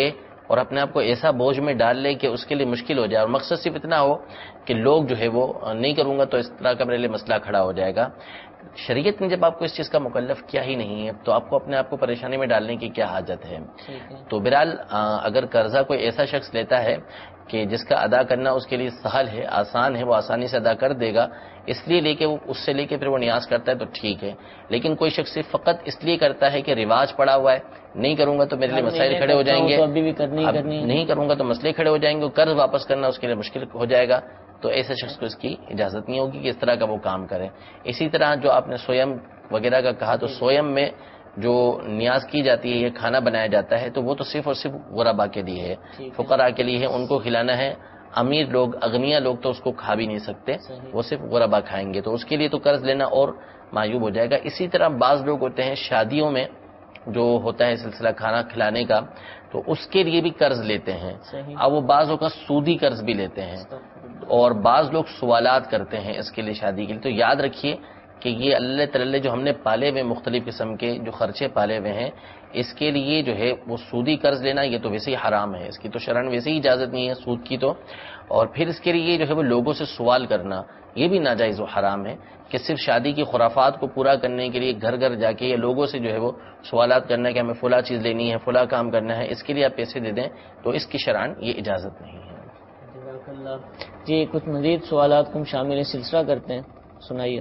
اور اپنے آپ کو ایسا بوجھ میں ڈال لے کہ اس کے لیے مشکل ہو جائے، اور مقصد صرف اتنا ہو کہ لوگ جو ہے وہ نہیں کروں گا تو اس طرح کا میرے لیے مسئلہ کھڑا ہو جائے گا۔ شریعت نے جب آپ کو اس چیز کا مکلف کیا ہی نہیں ہے تو آپ کو اپنے آپ کو پریشانی میں ڈالنے کی کیا حاجت ہے؟ تو بہرحال اگر قرضہ کوئی ایسا شخص لیتا ہے کہ جس کا ادا کرنا اس کے لیے سہل ہے، آسان ہے، وہ آسانی سے ادا کر دے گا، اس لیے لے کے وہ اس سے لے کے پھر وہ نیاز کرتا ہے تو ٹھیک ہے۔ لیکن کوئی شخص صرف فقط اس لیے کرتا ہے کہ رواج پڑا ہوا ہے، نہیں کروں گا تو میرے لیے مسائل کھڑے ہو جائیں گے، نہیں کروں گا تو مسئلے کھڑے ہو جائیں گے، قرض واپس کرنا اس کے لیے مشکل ہو جائے گا، تو ایسے شخص کو اس کی اجازت نہیں ہوگی کہ اس طرح کا وہ کام کرے۔ اسی طرح جو آپ نے سویم وغیرہ کا کہا، تو سویم میں جو نیاز کی جاتی ہے، یہ کھانا بنایا جاتا ہے، تو وہ تو صرف اور صرف غربا کے لیے ہے، فقراء کے لیے ہے، ان کو کھلانا ہے۔ امیر لوگ، اغنیا لوگ تو اس کو کھا بھی نہیں سکتے، وہ صرف غربا کھائیں گے، تو اس کے لیے تو قرض لینا اور معیوب ہو جائے گا۔ اسی طرح بعض لوگ ہوتے ہیں شادیوں میں جو ہوتا ہے سلسلہ کھانا کھلانے کا، تو اس کے لیے بھی قرض لیتے ہیں، اب وہ بعضوں کا سودی قرض بھی لیتے ہیں، اور بعض لوگ سوالات کرتے ہیں اس کے لیے شادی کے لیے۔ تو یاد رکھیے کہ یہ اللہ تعالی جو ہم نے پالے ہوئے مختلف قسم کے جو خرچے پالے ہوئے ہیں، اس کے لیے جو ہے وہ سودی قرض لینا یہ تو ویسے ہی حرام ہے، اس کی تو شرعاً ویسے ہی اجازت نہیں ہے سود کی تو، اور پھر اس کے لیے جو ہے وہ لوگوں سے سوال کرنا یہ بھی ناجائز و حرام ہے، کہ صرف شادی کی خرافات کو پورا کرنے کے لیے گھر گھر جا کے یا لوگوں سے جو ہے وہ سوالات کرنا کہ ہمیں فلاں چیز لینی ہے، فلاں کام کرنا ہے، اس کے لیے آپ پیسے دے دیں، تو اس کی شرعاً یہ اجازت نہیں ہے۔ جزاک اللہ۔ جی کچھ مزید سوالات کو ہم شامل سلسلہ کرتے ہیں، سنائیے۔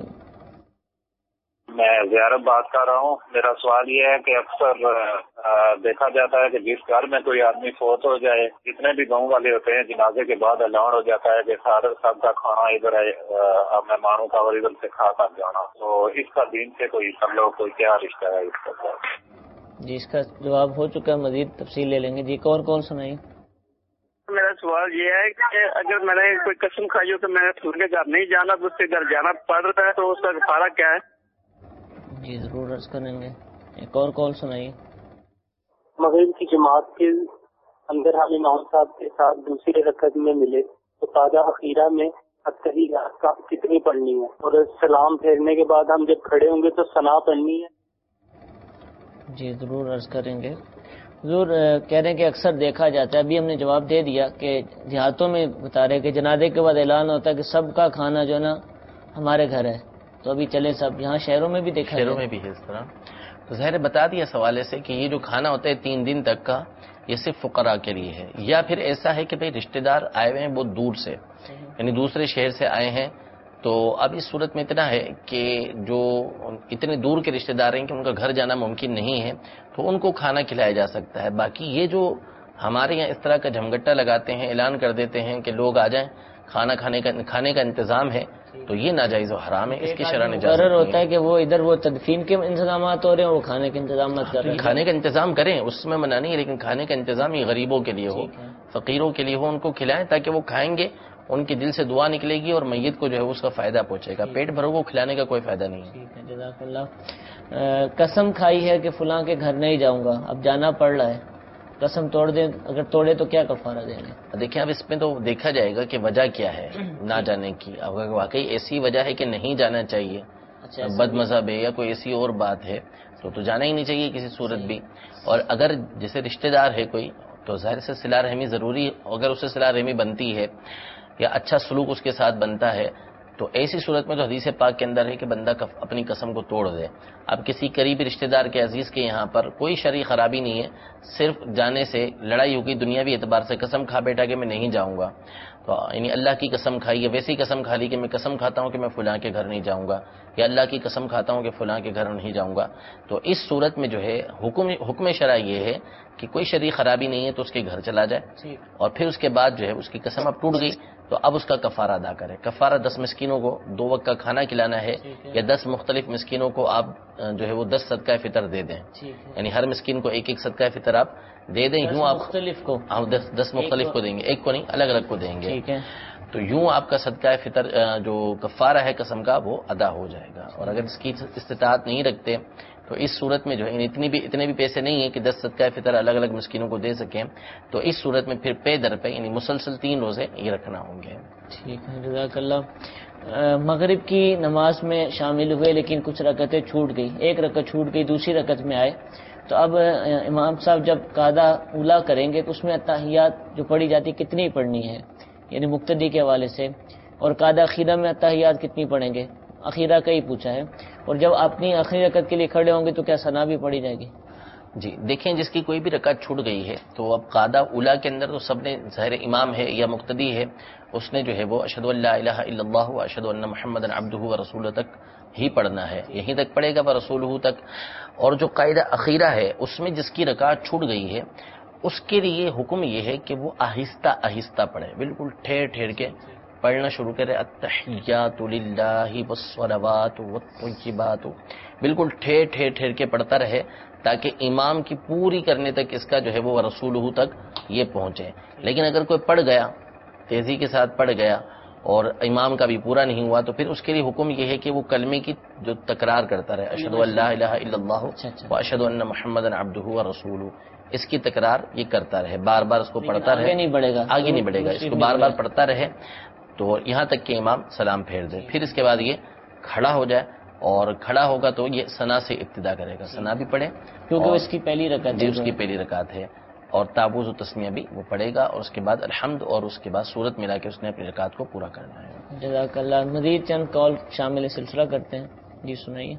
میں زیارت بات کر رہا ہوں۔ میرا سوال یہ ہے کہ اکثر دیکھا جاتا ہے کہ جس گھر میں کوئی آدمی فوت ہو جائے، جتنے بھی گاؤں والے ہوتے ہیں، جنازے کے بعد اعلان ہو جاتا ہے کہ سب کا کھانا ادھر ہے، مہمانوں کا اور ادھر سے کھا کر جانا، تو اس کا دین سے کوئی تعلق، کوئی کیا رشتہ ہے اس کا؟ جی اس کا جواب ہو چکا ہے، مزید تفصیل لے لیں گے۔ جی اور کون سنائیے۔ میرا سوال یہ ہے کہ اگر میں نے کوئی قسم کھائی ہو کہ میں پھول کے گھر نہیں جانا، اس کے گھر جانا پڑ رہا ہے، تو اس کا کفارہ کیا ہے؟ جی ضرور عرض کریں گے۔ ایک اور کال سنائیے۔ مغرب کی جماعت کے اندر ہم امام صاحب کے ساتھ دوسری رکعت میں ملے تو تازہ اخیرہ میں کا کتنی پڑھنی ہے، اور سلام پھیرنے کے بعد ہم جب کھڑے ہوں گے تو ثنا پڑھنی ہے؟ جی ضرور عرض کریں گے۔ حضور کہہ رہے ہیں کہ اکثر دیکھا جاتا ہے، ابھی ہم نے جواب دے دیا کہ دیہاتوں میں بتا رہے کہ جنازے کے بعد اعلان ہوتا ہے کہ سب کا کھانا جو ہے نا ہمارے گھر ہے، تو ابھی چلے سب، یہاں شہروں میں بھی دیکھا، شہروں میں بھی ہے اس طرح۔ تو ظاہر بتا دیا اس حوالے سے کہ یہ جو کھانا ہوتا ہے 3 دن تک کا، یہ صرف فقراء کے لیے ہے، یا پھر ایسا ہے کہ بھئی رشتہ دار آئے ہوئے ہیں بہت دور سے، یعنی دوسرے شہر سے آئے ہیں، تو اب اس صورت میں اتنا ہے کہ جو اتنے دور کے رشتہ دار ہیں کہ ان کا گھر جانا ممکن نہیں ہے، تو ان کو کھانا کھلایا جا سکتا ہے۔ باقی یہ جو ہمارے یہاں اس طرح کا جھمگٹا لگاتے ہیں، اعلان کر دیتے ہیں کہ لوگ آ جائیں، کھانے کا انتظام ہے، تو یہ ناجائز و حرام ہے، اس کی شرع نے اجازت مقرر ہوتا ہے کہ وہ ادھر وہ تدفین کے انتظامات ہو رہے ہیں اور وہ کھانے کے انتظامات کر رہے ہیں۔ کھانے کا انتظام کریں، اس میں منع نہیں ہے، لیکن کھانے کا انتظام یہ غریبوں کے لیے ہو، فقیروں کے لیے ہو، ان کو کھلائیں تاکہ وہ کھائیں گے، ان کے دل سے دعا نکلے گی اور میت کو جو ہے اس کا فائدہ پہنچے گا، پیٹ بھرو کو کھلانے کا کوئی فائدہ نہیں ہے۔ جزاک اللہ۔ قسم کھائی ہے کہ فلاں کے گھر نہیں جاؤں گا، اب جانا پڑ رہا ہے، قسم توڑ دیں، اگر توڑے تو کیا کفارہ دیں گے؟ دیکھیں اب اس میں تو دیکھا جائے گا کہ وجہ کیا ہے نہ جانے کی، اگر واقعی ایسی وجہ ہے کہ نہیں جانا چاہیے، بد مذہب ہے یا کوئی ایسی اور بات ہے، تو جانا ہی نہیں چاہیے کسی صورت بھی۔ اور اگر جیسے رشتہ دار ہے کوئی، تو ظاہر سے صلہ رحمی ضروری، اگر اسے صلہ رحمی بنتی ہے یا اچھا سلوک اس کے ساتھ بنتا ہے، تو ایسی صورت میں تو حدیث پاک کے اندر ہے کہ بندہ اپنی قسم کو توڑ دے۔ اب کسی قریبی رشتہ دار کے عزیز کے یہاں پر کوئی شرعی خرابی نہیں ہے، صرف جانے سے لڑائی ہوگی دنیاوی اعتبار سے، قسم کھا بیٹھا کہ میں نہیں جاؤں گا، تو یعنی اللہ کی قسم کھائی ہے، ویسی قسم کھا لی کہ میں قسم کھاتا ہوں کہ میں فلاں کے گھر نہیں جاؤں گا، یا اللہ کی قسم کھاتا ہوں کہ فلاں کے گھر نہیں جاؤں گا، تو اس صورت میں جو ہے حکم شرع یہ ہے کہ کوئی شرعی خرابی نہیں ہے تو اس کے گھر چلا جائے، اور پھر اس کے بعد جو ہے اس کی قسم اب ٹوٹ گئی تو اب اس کا کفارہ ادا کرے۔ کفارہ 10 مسکینوں کو 2 وقت کا کھانا کھلانا ہے، یا 10 مختلف مسکینوں کو آپ جو ہے وہ 10 صدقہ فطر دے دیں، یعنی ہر مسکین کو 1 صدقہ فطر آپ دے دیں، یوں آپ 10 مختلف کو دیں گے، ایک کو نہیں الگ الگ کو دیں گے، تو یوں آپ کا صدقہ فطر جو کفارہ ہے قسم کا وہ ادا ہو جائے گا۔ اور اگر اس کی استطاعت نہیں رکھتے تو اس صورت میں جو ہے اتنے بھی پیسے نہیں ہیں کہ 10 صدقہ فطر الگ الگ مسکینوں کو دے سکیں، تو اس صورت میں پھر پے در پے یعنی مسلسل 3 روزے یہ رکھنا ہوں گے۔ ٹھیک ہے، جزاک اللہ۔ مغرب کی نماز میں شامل ہوئے لیکن کچھ رکعتیں چھوٹ گئی، ایک رکعت چھوٹ گئی، دوسری رکعت میں آئے تو اب امام صاحب جب قاعدہ اولا کریں گے تو اس میں اتحیات جو پڑھی جاتی کتنی پڑھنی ہے، یعنی مقتدی کے حوالے سے، اور قاعدہ اخیرہ میں اتحیات کتنی پڑھیں گے، اخیرہ کا ہی پوچھا ہے، اور جب اپنی آخری رکعت کے لیے کھڑے ہوں گے تو کیا ثنا بھی پڑھی جائے گی؟ جی دیکھیں، جس کی کوئی بھی رکعت چھوٹ گئی ہے تو اب قاعدہ اولا کے اندر تو سب نے ظاہر امام ہے یا مقتدی ہے، اس نے جو ہے وہ اشہد ان لا الہ الا اللہ و اشہد ان محمد عبدہ و رسولہ تک ہی پڑھنا ہے، یہیں تک پڑھے گا و رسولہ تک۔ اور جو قاعدہ اخیرہ ہے اس میں جس کی رکعت چھوٹ گئی ہے اس کے لیے حکم یہ ہے کہ وہ آہستہ آہستہ پڑھے، بالکل ٹھہر ٹھہر کے پڑھنا شروع کرے، التحیات للہ والصلوات والطیبات، بالکل ٹھہر ٹھہر ٹھہر کے پڑھتا رہے تاکہ امام کی پوری کرنے تک اس کا جو ہے وہ رسولہ تک یہ پہنچے۔ لیکن اگر کوئی پڑھ گیا، تیزی کے ساتھ پڑھ گیا اور امام کا بھی پورا نہیں ہوا تو پھر اس کے لیے حکم یہ ہے کہ وہ کلمے کی جو تکرار کرتا رہے، اشہد ان لا الہ الا اللہ و اشہد ان محمد عبدہ و رسولہ، اس کی تکرار یہ کرتا رہے، بار بار اس کو پڑھتا رہے، آگے نہیں بڑھے گا، آگے نہیں بڑھے گا، اس کو بار بار پڑھتا رہے تو یہاں تک کہ امام سلام پھیر دے۔ پھر اس کے بعد یہ کھڑا ہو جائے، اور کھڑا ہوگا تو یہ ثنا سے ابتدا کرے گا، ثنا بھی پڑھے کیونکہ اس کی پہلی رکعت جی اس کی پہلی رکعت ہے، اور تعوذ و تسمیہ بھی وہ پڑھے گا، اور اس کے بعد الحمد، اور اس کے بعد سورت ملا کے اس نے اپنی رکعت کو پورا کرنا ہے۔ جزاک اللہ۔ مزید چند کال شامل سلسلہ کرتے ہیں، جی سنائیے۔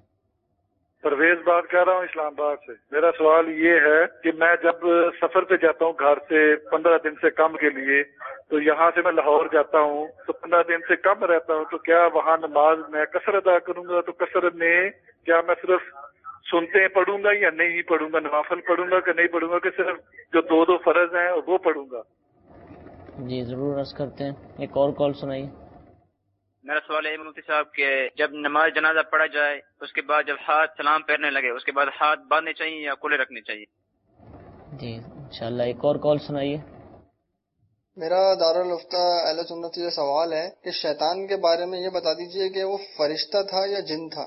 پرویز بات کر رہا ہوں اسلام آباد سے۔ میرا سوال یہ ہے کہ میں جب سفر پہ جاتا ہوں گھر سے 15 دن سے کم کے لیے، تو یہاں سے میں لاہور جاتا ہوں تو 15 دن سے کم رہتا ہوں، تو کیا وہاں نماز میں قصر ادا کروں گا؟ تو قصر میں کیا میں صرف سنتے پڑھوں گا یا نہیں پڑھوں گا؟ نوافل پڑھوں گا کہ نہیں پڑھوں گا، کہ صرف جو دو فرض ہیں وہ پڑھوں گا؟ جی ضرور عرض کرتے ہیں، ایک اور کال سنائیے۔ میرا سوال ہے مفتی صاحب کہ جب نماز جنازہ پڑھا جائے اس کے بعد جب ہاتھ سلام پھیرنے لگے اس کے بعد ہاتھ باندھنے چاہیے یا کھلے رکھنے چاہیے؟ جی انشاءاللہ ایک اور کال سنائیے۔ میرا دارالفتہ اہل سنت سے سوال ہے کہ شیطان کے بارے میں یہ بتا دیجئے کہ وہ فرشتہ تھا یا جن تھا؟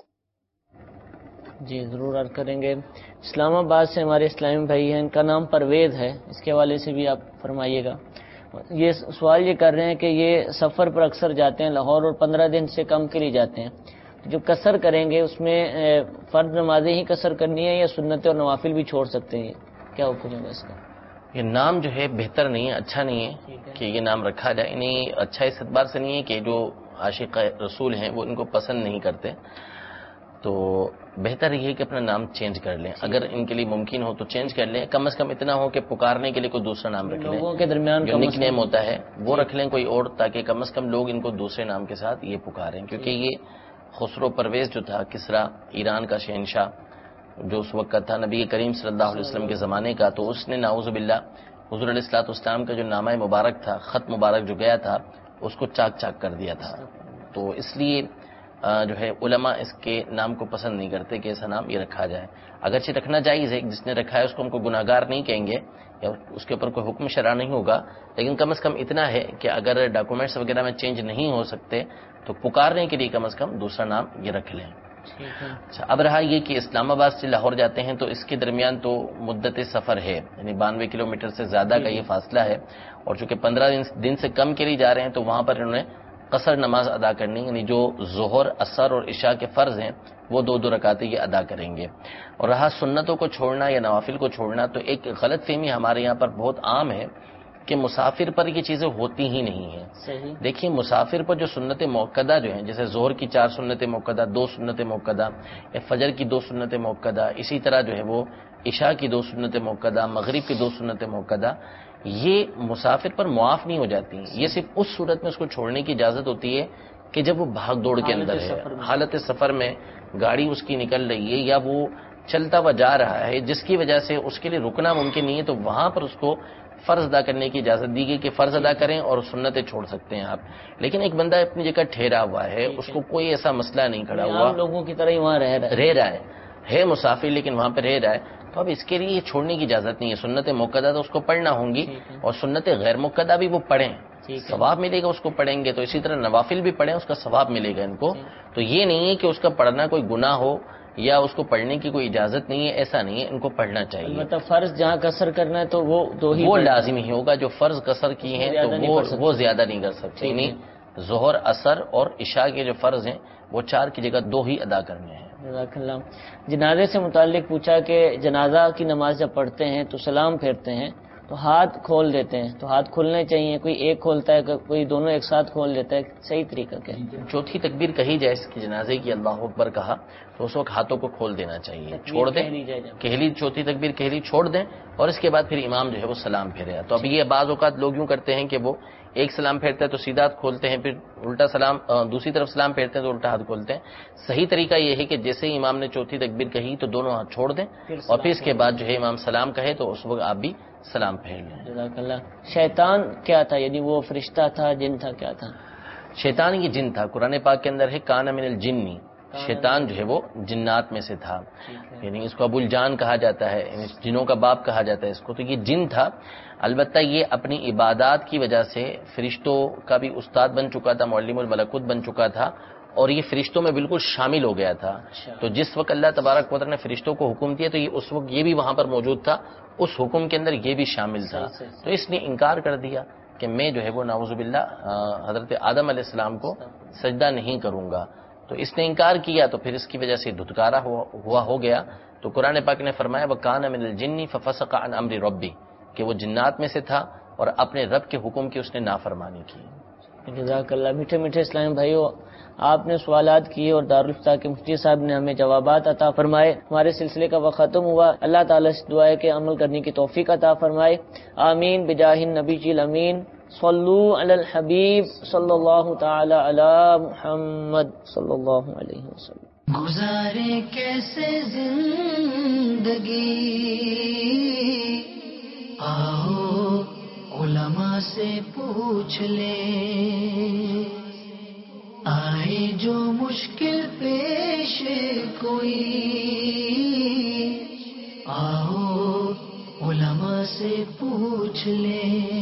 جی ضرور عرض کریں گے۔ اسلام آباد سے ہمارے اسلامی بھائی ہیں، ان کا نام پرویز ہے، اس کے حوالے سے بھی آپ فرمائیے گا۔ یہ سوال یہ کر رہے ہیں کہ یہ سفر پر اکثر جاتے ہیں لاہور، اور 15 دن سے کم کے لیے جاتے ہیں، جو قصر کریں گے اس میں فرض نمازیں ہی قصر کرنی ہے یا سنت اور نوافل بھی چھوڑ سکتے ہیں؟ کیا حکم ہے اس کا؟ یہ نام جو ہے بہتر نہیں ہے، اچھا نہیں ہے کہ یہ نام رکھا جائے، یعنی اچھا اس اعتبار سے نہیں ہے کہ جو عاشق رسول ہیں وہ ان کو پسند نہیں کرتے، تو بہتر یہ ہے کہ اپنا نام چینج کر لیں، اگر ان کے لیے ممکن ہو تو چینج کر لیں، کم از کم اتنا ہو کہ پکارنے کے لیے کوئی دوسرا نام رکھ لیں، لوگوں کے درمیان جو نک نیم ہوتا ہے وہ رکھ لیں کوئی اور، تاکہ کم از کم لوگ ان کو دوسرے نام کے ساتھ یہ پکاریں، کیونکہ یہ خسرو پرویز جو تھا کسرا ایران کا شہنشاہ جو اس وقت تھا نبی کریم صلی اللہ علیہ وسلم کے زمانے کا، تو اس نے نعوذ باللہ حضور علیہ الصلوۃ والسلام کا جو نامہ مبارک تھا، خط مبارک جو گیا تھا، اس کو چاک چاک کر دیا تھا، تو اس لیے جو ہے علماء اس کے نام کو پسند نہیں کرتے کہ ایسا نام یہ رکھا جائے، اگرچہ رکھنا جائز ہے، جس نے رکھا ہے اس کو ہم کو گناہگار نہیں کہیں گے یا اس کے اوپر کوئی حکم شرع نہیں ہوگا، لیکن کم از کم اتنا ہے کہ اگر ڈاکومنٹس وغیرہ میں چینج نہیں ہو سکتے تو پکارنے کے لیے کم از کم دوسرا نام یہ رکھ لیں۔ اچھا، اب رہا یہ کہ اسلام آباد سے لاہور جاتے ہیں تو اس کے درمیان تو مدت سفر ہے، یعنی 92 کلومیٹر سے زیادہ کا یہ فاصلہ ہے، اور چونکہ 15 دن سے کم کے لیے جا رہے ہیں تو وہاں پر انہوں نے قصر نماز ادا کرنی، یعنی جو ظہر، عصر اور عشاء کے فرض ہیں وہ 2 رکعتیں یہ ادا کریں گے۔ اور رہا سنتوں کو چھوڑنا یا نوافل کو چھوڑنا، تو ایک غلط فہمی ہمارے یہاں پر بہت عام ہے کہ مسافر پر یہ چیزیں ہوتی ہی نہیں ہیں۔ دیکھیے مسافر پر جو سنت موقدہ جو ہیں، جیسے ظہر کی 4 سنت موقدہ، 2 سنت موقدہ، یا فجر کی 2 سنت موقدہ، اسی طرح جو ہے وہ عشاء کی 2 سنت موقدہ، مغرب کی 2 سنت موقدہ، یہ مسافر پر معاف نہیں ہو جاتی ہیں، یہ صرف اس صورت میں اس کو چھوڑنے کی اجازت ہوتی ہے کہ جب وہ بھاگ دوڑ کے اندر ہے، حالت سفر میں گاڑی اس کی نکل رہی ہے یا وہ چلتا ہوا جا رہا ہے، جس کی وجہ سے اس کے لیے رکنا ممکن نہیں ہے، تو وہاں پر اس کو فرض ادا کرنے کی اجازت دی گئی کہ فرض ادا کریں اور سنتیں چھوڑ سکتے ہیں آپ۔ لیکن ایک بندہ اپنی جگہ ٹھہرا ہوا ہے، اس کو کوئی ایسا مسئلہ نہیں کھڑا ہوا، لوگوں کی طرح ہی وہاں رہ رہا ہے مسافر لیکن وہاں پہ رہ رہا ہے، تو اب اس کے لیے یہ چھوڑنے کی اجازت نہیں ہے۔ سنت موقدہ تو اس کو پڑھنا ہوں گی، اور سنت غیر موقدہ بھی وہ پڑھیں، ثواب ملے گا اس کو پڑھیں گے، تو اسی طرح نوافل بھی پڑھیں، اس کا ثواب ملے گا ان کو۔ تو یہ نہیں ہے کہ اس کا پڑھنا کوئی گناہ ہو یا اس کو پڑھنے کی کوئی اجازت نہیں ہے، ایسا نہیں ہے، ان کو پڑھنا چاہیے۔ مطلب فرض جہاں قصر کرنا ہے تو وہ 2 ہی وہ لازمی ہوگا، جو فرض قصر کی ہیں تو وہ زیادہ نہیں کر سکتے، یعنی ظہر، عصر اور عشاء کے جو فرض ہیں وہ 4 کی جگہ 2 ہی ادا کرنے ہیں۔ جزاک اللہ۔ جنازے سے متعلق پوچھا کہ جنازہ کی نماز جب پڑھتے ہیں تو سلام پھیرتے ہیں تو ہاتھ کھول دیتے ہیں، تو ہاتھ کھولنے چاہیے، کوئی ایک کھولتا ہے کوئی دونوں ایک ساتھ کھول دیتا ہے، صحیح طریقہ کیا ہے؟ چوتھی تکبیر کہی جائے اس کی جنازے کی، اللہ اکبر کہا تو اس وقت ہاتھوں کو کھول دینا چاہیے، چھوڑ دیں، کہلی چوتھی تکبیر کہلی چھوڑ دیں، اور اس کے بعد پھر امام جو ہے وہ سلام پھیرے۔ تو اب یہ بعض اوقات لوگ یوں کرتے ہیں کہ وہ ایک سلام پھیرتا ہے تو سیدھا ہاتھ کھولتے ہیں، پھر الٹا سلام دوسری طرف سلام پھیرتے ہیں تو الٹا ہاتھ کھولتے ہیں۔ صحیح طریقہ یہ ہے کہ جیسے ہی امام نے چوتھی تکبیر کہی تو دونوں ہاتھ چھوڑ دیں، اور پھر اس کے بعد جو ہے امام سلام کہے تو اس وقت آپ بھی سلام پھیر لیں۔ جزاک اللہ۔ شیطان کیا تھا؟ یعنی وہ فرشتہ تھا، جن تھا، کیا تھا؟ شیطان یہ جن تھا، قرآن پاک کے اندر ہے کان من الجنی، شیطان جو ہے وہ جنات میں سے تھا، یعنی اس کو ابو الجان کہا جاتا ہے، یعنی جنوں کا باپ کہا جاتا ہے اس کو، تو یہ جن تھا۔ البتہ یہ اپنی عبادات کی وجہ سے فرشتوں کا بھی استاد بن چکا تھا، معلم الملکوت بن چکا تھا، اور یہ فرشتوں میں بالکل شامل ہو گیا تھا۔ تو جس وقت اللہ تبارک و تعالی نے فرشتوں کو حکم دیا تو یہ اس وقت یہ بھی وہاں پر موجود تھا، اس حکم کے اندر یہ بھی شامل تھا، تو اس نے انکار کر دیا کہ میں جو ہے وہ نعوذ باللہ حضرت آدم علیہ السلام کو سجدہ نہیں کروں گا، تو اس نے انکار کیا، تو پھر اس کی وجہ سے دھتکارا ہو گیا۔ تو قرآن پاک نے فرمایا وَكَانَ مِنَ الْجِنِّ فَفَسَقَ عَنْ أَمْرِ رَبِّهِ، کہ وہ جنات میں سے تھا اور اپنے رب کے حکم کی اس نے نافرمانی کی۔ جزاک اللہ۔ میٹھے میٹھے اسلامی بھائیو، آپ نے سوالات کیے اور دارالفتہ کے مفتی صاحب نے ہمیں جوابات عطا فرمائے۔ ہمارے سلسلے کا وقت ختم ہوا۔ اللہ تعالیٰ سے دعا ہے کہ عمل کرنے کی توفیق عطا فرمائے، آمین بجاہ النبی الامین۔ صلو علی الحبیب صلی اللہ تعالی علی محمد صلی اللہ علیہ وسلم۔ گزارے کیسے زندگی، آؤ علماء سے پوچھ لیں، آئے جو مشکل پیش کوئی، آؤ علماء سے پوچھ لیں۔